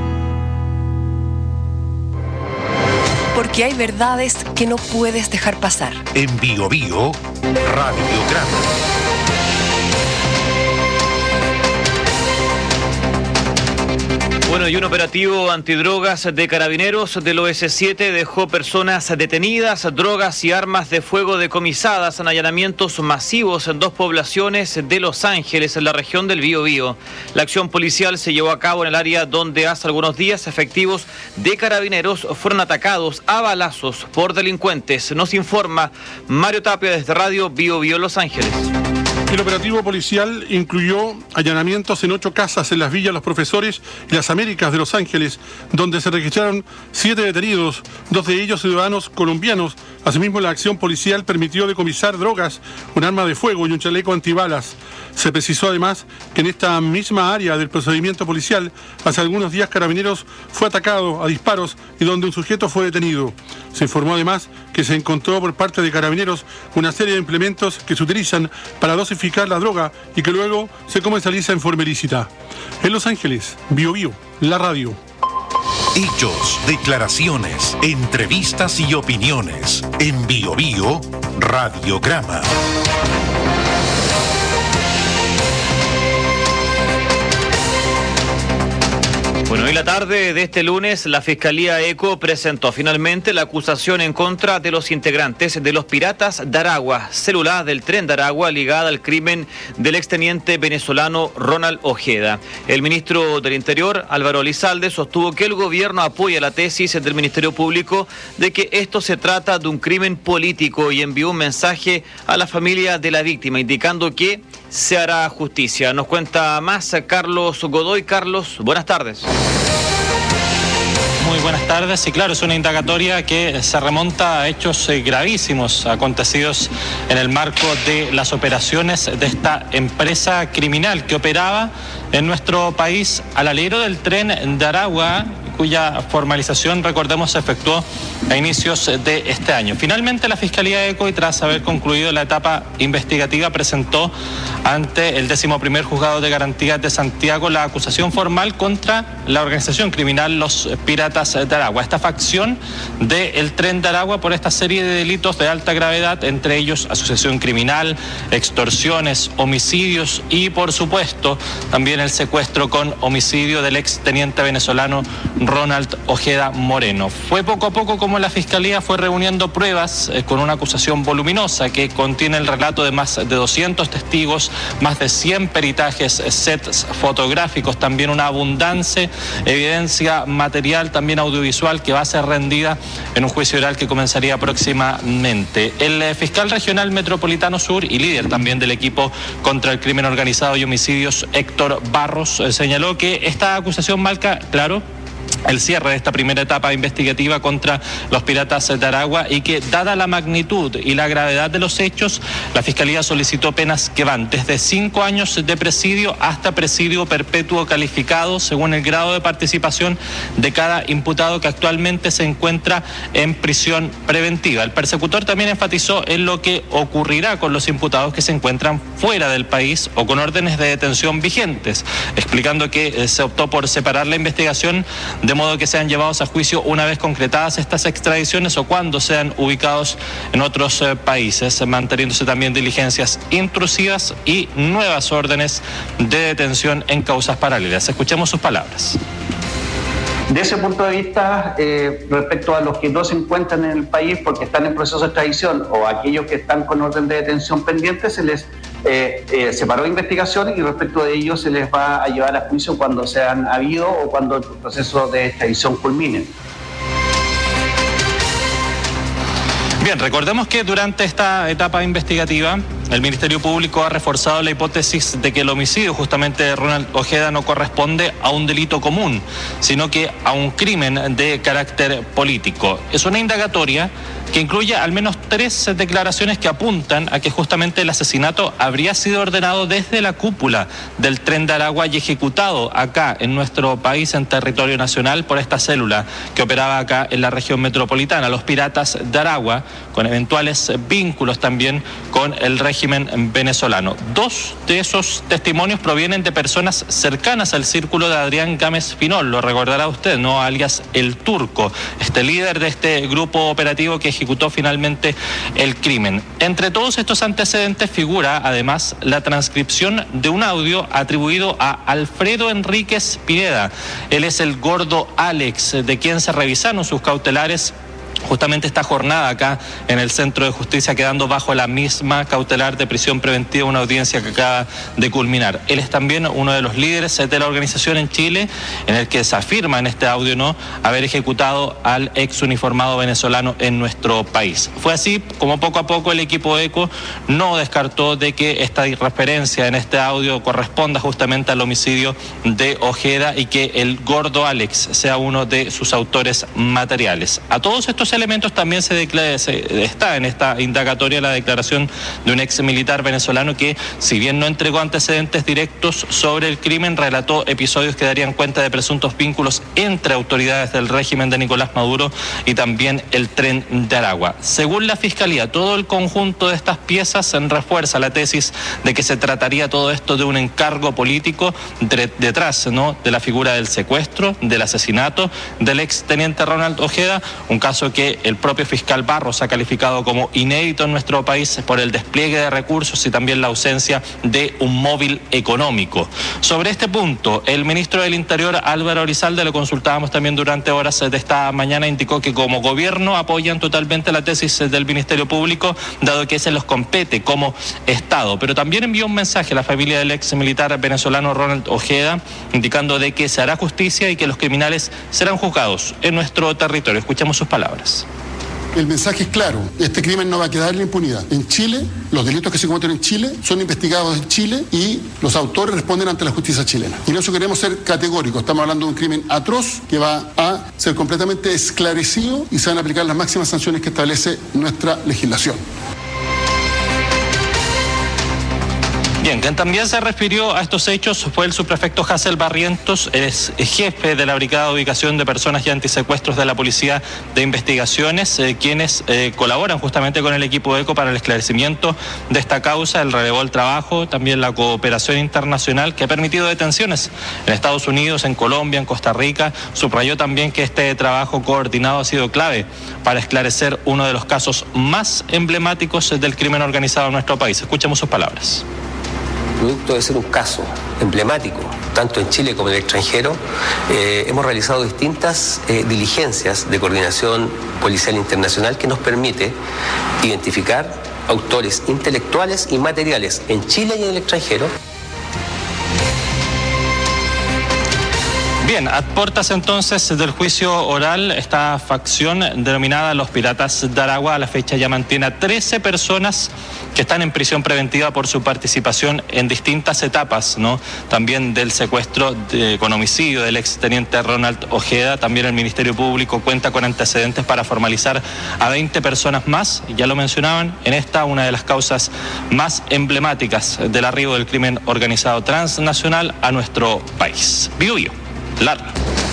Speaker 14: Porque hay verdades que no puedes dejar pasar.
Speaker 5: En Bio Bio, Radiograma.
Speaker 1: Bueno, y un operativo antidrogas de Carabineros del OS7 dejó personas detenidas, drogas y armas de fuego decomisadas en allanamientos masivos en 2 poblaciones de Los Ángeles, en la región del Biobío. La acción policial se llevó a cabo en el área donde hace algunos días efectivos de Carabineros fueron atacados a balazos por delincuentes. Nos informa Mario Tapia desde Radio Biobío Los Ángeles.
Speaker 15: El operativo policial incluyó allanamientos en 8 casas en las villas Los Profesores y Las Américas de Los Ángeles, donde se registraron 7 detenidos, 2 de ellos ciudadanos colombianos. Asimismo, la acción policial permitió decomisar drogas, un arma de fuego y un chaleco antibalas. Se precisó además que en esta misma área del procedimiento policial, hace algunos días Carabineros fue atacado a disparos y donde un sujeto fue detenido. Se informó además que se encontró por parte de Carabineros una serie de implementos que se utilizan para dosificar la droga y que luego se comercializa en forma ilícita. En Los Ángeles, Bio Bio, la radio.
Speaker 5: Hechos, declaraciones, entrevistas y opiniones. En Bio Bio, Radiograma.
Speaker 1: Bueno, hoy la tarde de este lunes, la Fiscalía ECO presentó finalmente la acusación en contra de los integrantes de los Piratas de Aragua, célula del Tren de Aragua ligada al crimen del exteniente venezolano Ronald Ojeda. El ministro del Interior, Álvaro Elizalde, sostuvo que el gobierno apoya la tesis del Ministerio Público de que esto se trata de un crimen político y envió un mensaje a la familia de la víctima, indicando que se hará justicia. Nos cuenta más Carlos Godoy. Carlos, buenas tardes.
Speaker 16: Muy buenas tardes. Y claro, es una indagatoria que se remonta a hechos gravísimos acontecidos en el marco de las operaciones de esta empresa criminal que operaba en nuestro país al alero del Tren de Aragua, cuya formalización, recordemos, se efectuó a inicios de este año. Finalmente, la Fiscalía ECO, y tras haber concluido la etapa investigativa, presentó ante el 11º Juzgado de Garantías de Santiago la acusación formal contra la organización criminal Los Piratas de Aragua. Esta facción del Tren de Aragua por esta serie de delitos de alta gravedad, entre ellos asociación criminal, extorsiones, homicidios y, por supuesto, también el secuestro con homicidio del exteniente venezolano Ronald Ojeda Moreno. Fue poco a poco como la Fiscalía fue reuniendo pruebas con una acusación voluminosa que contiene el relato de más de 200 testigos, más de 100 peritajes, sets fotográficos, también una abundante evidencia material, también audiovisual, que va a ser rendida en un juicio oral que comenzaría próximamente. El fiscal regional metropolitano sur y líder también del equipo contra el crimen organizado y homicidios, Héctor Barros, señaló que esta acusación marca, claro, el cierre de esta primera etapa investigativa contra los piratas de Aragua y que, dada la magnitud y la gravedad de los hechos, la Fiscalía solicitó penas que van desde 5 años de presidio hasta presidio perpetuo calificado según el grado de participación de cada imputado que actualmente se encuentra en prisión preventiva. El persecutor también enfatizó en lo que ocurrirá con los imputados que se encuentran fuera del país o con órdenes de detención vigentes, explicando que se optó por separar la investigación de modo que sean llevados a juicio una vez concretadas estas extradiciones o cuando sean ubicados en otros países, manteniéndose también diligencias intrusivas y nuevas órdenes de detención en causas paralelas. Escuchemos sus palabras.
Speaker 17: De ese punto de vista, respecto a los que no se encuentran en el país porque están en proceso de extradición o aquellos que están con orden de detención pendiente, se les separó de investigación y respecto de ellos se les va a llevar a juicio cuando sean habido o cuando el proceso de extradición culmine.
Speaker 16: Bien, recordemos que durante esta etapa investigativa el Ministerio Público ha reforzado la hipótesis de que el homicidio justamente de Ronald Ojeda no corresponde a un delito común, sino que a un crimen de carácter político. Es una indagatoria que incluye al menos 3 declaraciones que apuntan a que justamente el asesinato habría sido ordenado desde la cúpula del Tren de Aragua y ejecutado acá en nuestro país, en territorio nacional, por esta célula que operaba acá en la región metropolitana, los piratas de Aragua, con eventuales vínculos también con el régimen venezolano. 2 de esos testimonios provienen de personas cercanas al círculo de Adrián Gámez Finol, lo recordará usted, ¿no? Alias El Turco, este líder de este grupo operativo que ejecutó finalmente el crimen. Entre todos estos antecedentes figura además la transcripción de un audio atribuido a Alfredo Enríquez Pineda. Él es el gordo Alex, de quien se revisaron sus cautelares justamente esta jornada acá en el Centro de Justicia, quedando bajo la misma cautelar de prisión preventiva, una audiencia que acaba de culminar. Él es también uno de los líderes de la organización en Chile, en el que se afirma en este audio, ¿no?, haber ejecutado al ex uniformado venezolano en nuestro país. Fue así como poco a poco el equipo ECO no descartó de que esta referencia en este audio corresponda justamente al homicidio de Ojeda y que el gordo Alex sea uno de sus autores materiales. A todos estos elementos también está en esta indagatoria la declaración de un ex militar venezolano que, si bien no entregó antecedentes directos sobre el crimen, relató episodios que darían cuenta de presuntos vínculos entre autoridades del régimen de Nicolás Maduro y también el Tren de Aragua. Según la Fiscalía, todo el conjunto de estas piezas refuerza la tesis de que se trataría todo esto de un encargo político detrás, ¿no?, de la figura del secuestro, del asesinato del ex teniente Ronald Ojeda, un caso que el propio fiscal Barros ha calificado como inédito en nuestro país por el despliegue de recursos y también la ausencia de un móvil económico. Sobre este punto, el ministro del Interior, Álvaro Elizalde, lo consultábamos también durante horas de esta mañana, indicó que como gobierno apoyan totalmente la tesis del Ministerio Público, dado que se los compete como Estado, pero también envió un mensaje a la familia del ex militar venezolano Ronald Ojeda, indicando de que se hará justicia y que los criminales serán juzgados en nuestro territorio. Escuchemos sus palabras.
Speaker 18: El mensaje es claro, este crimen no va a quedar en la impunidad. En Chile, los delitos que se cometen en Chile son investigados en Chile y los autores responden ante la justicia chilena. Y en eso queremos ser categóricos, estamos hablando de un crimen atroz que va a ser completamente esclarecido y se van a aplicar las máximas sanciones que establece nuestra legislación.
Speaker 16: Bien, quien también se refirió a estos hechos fue el subprefecto Hassel Barrientos, es jefe de la Brigada de Ubicación de Personas y Antisecuestros de la Policía de Investigaciones, quienes colaboran justamente con el equipo ECO para el esclarecimiento de esta causa. Él relevó el trabajo, también la cooperación internacional que ha permitido detenciones en Estados Unidos, en Colombia, en Costa Rica. Subrayó también que este trabajo coordinado ha sido clave para esclarecer uno de los casos más emblemáticos del crimen organizado en nuestro país. Escuchemos sus palabras.
Speaker 19: producto de ser un caso emblemático, tanto en Chile como en el extranjero, hemos realizado distintas diligencias de coordinación policial internacional que nos permite identificar autores intelectuales y materiales en Chile y en el extranjero.
Speaker 16: Bien, aportas entonces del juicio oral esta facción denominada Los Piratas de Aragua. A la fecha ya mantiene a 13 personas que están en prisión preventiva por su participación en distintas etapas, ¿no? También del secuestro con homicidio del exteniente Ronald Ojeda. También el Ministerio Público cuenta con antecedentes para formalizar a 20 personas más. Y ya lo mencionaban, en esta una de las causas más emblemáticas del arribo del crimen organizado transnacional a nuestro país. Bio Bio. Lara.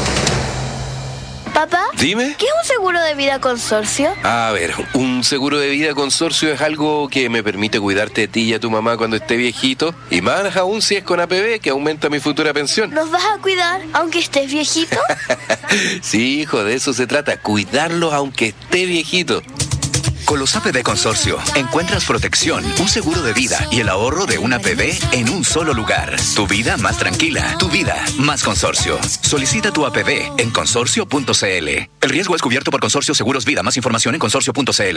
Speaker 20: Papá,
Speaker 21: dime.
Speaker 20: ¿Qué es un seguro de vida consorcio?
Speaker 21: A ver, un seguro de vida consorcio es algo que me permite cuidarte de ti y a tu mamá cuando esté viejito, y más aún si es con APB, que aumenta mi futura pensión.
Speaker 20: ¿Nos vas a cuidar aunque estés viejito?
Speaker 21: Sí, hijo, de eso se trata, cuidarlos aunque esté viejito.
Speaker 24: Con los APB Consorcio encuentras protección, un seguro de vida y el ahorro de una APB en un solo lugar. Tu vida más tranquila, tu vida más consorcio. Solicita tu APB en consorcio.cl. El riesgo es cubierto por Consorcio Seguros Vida. Más información en consorcio.cl.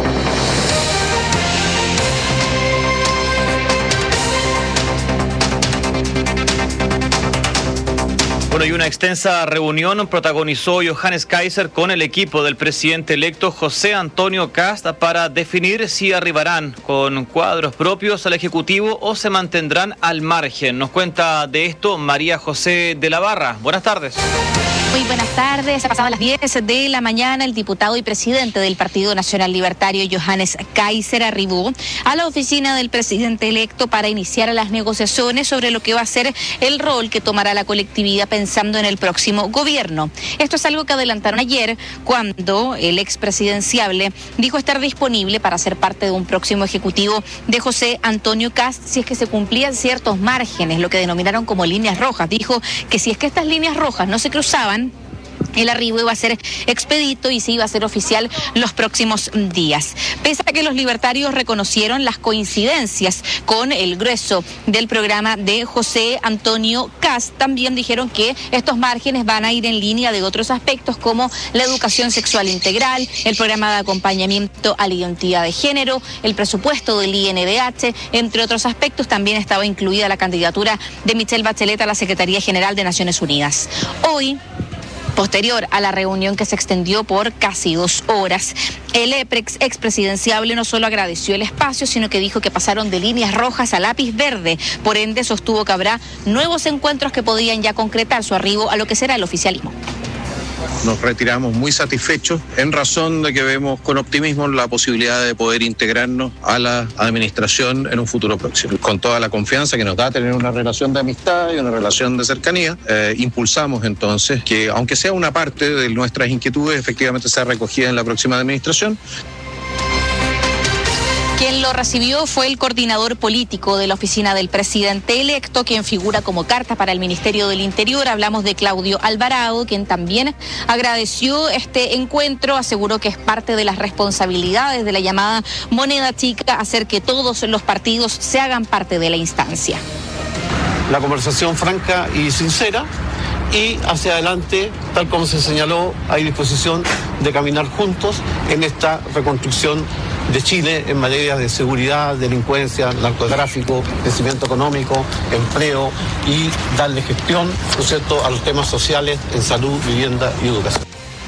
Speaker 1: Bueno, y una extensa reunión protagonizó Johannes Kaiser con el equipo del presidente electo José Antonio Kast para definir si arribarán con cuadros propios al Ejecutivo o se mantendrán al margen. Nos cuenta de esto María José de la Barra. Buenas tardes.
Speaker 22: Muy buenas tardes. Pasaban las 10 de la mañana, el diputado y presidente del Partido Nacional Libertario, Johannes Kaiser, arribó a la oficina del presidente electo para iniciar las negociaciones sobre lo que va a ser el rol que tomará la colectividad pensando en el próximo gobierno. Esto es algo que adelantaron ayer cuando el expresidenciable dijo estar disponible para ser parte de un próximo ejecutivo de José Antonio Kast si es que se cumplían ciertos márgenes, lo que denominaron como líneas rojas. Dijo que si es que estas líneas rojas no se cruzaban, el arribo iba a ser expedito y se iba a ser oficial los próximos días. Pese a que los libertarios reconocieron las coincidencias con el grueso del programa de José Antonio Kast, también dijeron que estos márgenes van a ir en línea de otros aspectos como la educación sexual integral, el programa de acompañamiento a la identidad de género, el presupuesto del INDH, entre otros aspectos. También estaba incluida la candidatura de Michelle Bachelet a la Secretaría General de Naciones Unidas. Hoy, posterior a la reunión que se extendió por casi 2 horas, el expresidenciable no solo agradeció el espacio, sino que dijo que pasaron de líneas rojas a lápiz verde. Por ende, sostuvo que habrá nuevos encuentros que podrían ya concretar su arribo a lo que será el oficialismo.
Speaker 23: Nos retiramos muy satisfechos en razón de que vemos con optimismo la posibilidad de poder integrarnos a la administración en un futuro próximo. Con toda la confianza que nos da tener una relación de amistad y una relación de cercanía, impulsamos entonces que, aunque sea una parte de nuestras inquietudes, efectivamente sea recogida en la próxima administración.
Speaker 22: Quien lo recibió fue el coordinador político de la oficina del presidente electo, quien figura como carta para el Ministerio del Interior. Hablamos de Claudio Alvarado, quien también agradeció este encuentro, aseguró que es parte de las responsabilidades de la llamada moneda chica hacer que todos los partidos se hagan parte de la instancia.
Speaker 26: La conversación franca y sincera, y hacia adelante, tal como se señaló, hay disposición de caminar juntos en esta reconstrucción de Chile en materia de seguridad, delincuencia, narcotráfico, crecimiento económico, empleo y darle gestión, ¿no es cierto?, a los temas sociales en salud, vivienda y educación.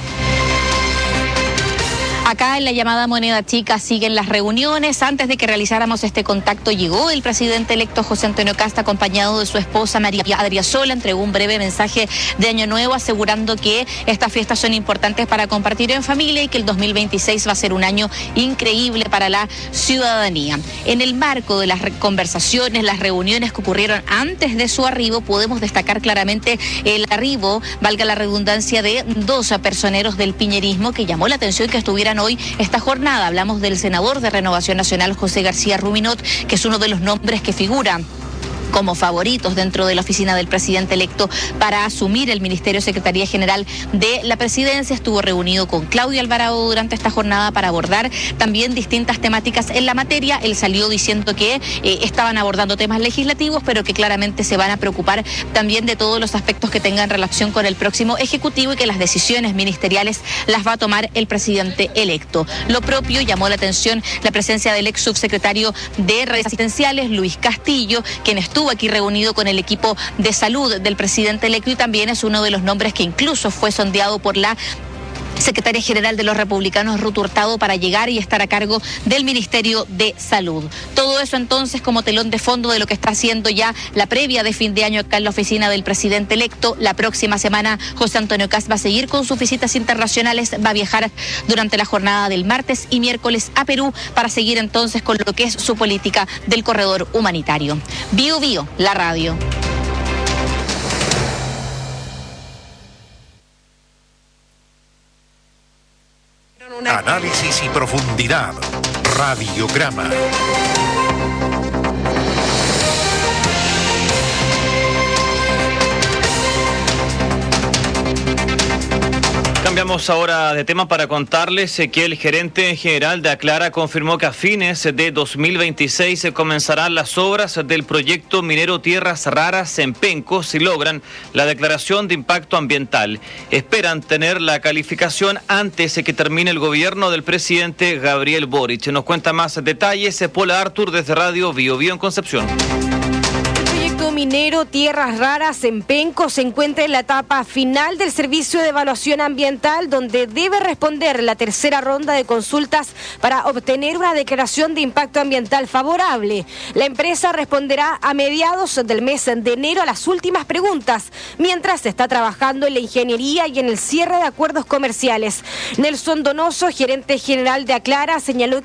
Speaker 22: Acá en la llamada moneda chica siguen las reuniones. Antes de que realizáramos este contacto llegó el presidente electo José Antonio Kast acompañado de su esposa María Adriasola. Entregó un breve mensaje de Año Nuevo asegurando que estas fiestas son importantes para compartir en familia y que el 2026 va a ser un año increíble para la ciudadanía. En el marco de las conversaciones, las reuniones que ocurrieron antes de su arribo, podemos destacar claramente el arribo, valga la redundancia, de 2 personeros del piñerismo que llamó la atención que estuvieran hoy esta jornada. Hablamos del senador de Renovación Nacional José García Ruminot, que es uno de los nombres que figura como favoritos dentro de la oficina del presidente electo para asumir el Ministerio de Secretaría General de la Presidencia. Estuvo reunido con Claudio Alvarado durante esta jornada para abordar también distintas temáticas en la materia. Él salió diciendo que estaban abordando temas legislativos, pero que claramente se van a preocupar también de todos los aspectos que tengan relación con el próximo Ejecutivo y que las decisiones ministeriales las va a tomar el presidente electo. Lo propio llamó la atención la presencia del ex subsecretario de redes asistenciales, Luis Castillo, quien estuvo aquí reunido con el equipo de salud del presidente electo y también es uno de los nombres que incluso fue sondeado por la secretaria general de los republicanos, Ruth Hurtado, para llegar y estar a cargo del Ministerio de Salud. Todo eso entonces como telón de fondo de lo que está haciendo ya la previa de fin de año acá en la oficina del presidente electo. La próxima semana José Antonio Kast va a seguir con sus visitas internacionales, va a viajar durante la jornada del martes y miércoles a Perú para seguir entonces con lo que es su política del corredor humanitario. Bio Bio, la radio.
Speaker 5: Análisis y profundidad. Radiograma.
Speaker 1: Cambiamos ahora de tema para contarles que el gerente general de Aclara confirmó que a fines de 2026 comenzarán las obras del proyecto minero Tierras Raras en Penco si logran la declaración de impacto ambiental. Esperan tener la calificación antes de que termine el gobierno del presidente Gabriel Boric. Nos cuenta más detalles Paula Artur desde Radio Bio Bio en Concepción.
Speaker 2: Minero Tierras Raras en Penco se encuentra en la etapa final del servicio de evaluación ambiental, donde debe responder la tercera ronda de consultas para obtener una declaración de impacto ambiental favorable. La empresa responderá a mediados del mes de enero a las últimas preguntas, mientras se está trabajando en la ingeniería y en el cierre de acuerdos comerciales. Nelson Donoso, gerente general de Aclara, señaló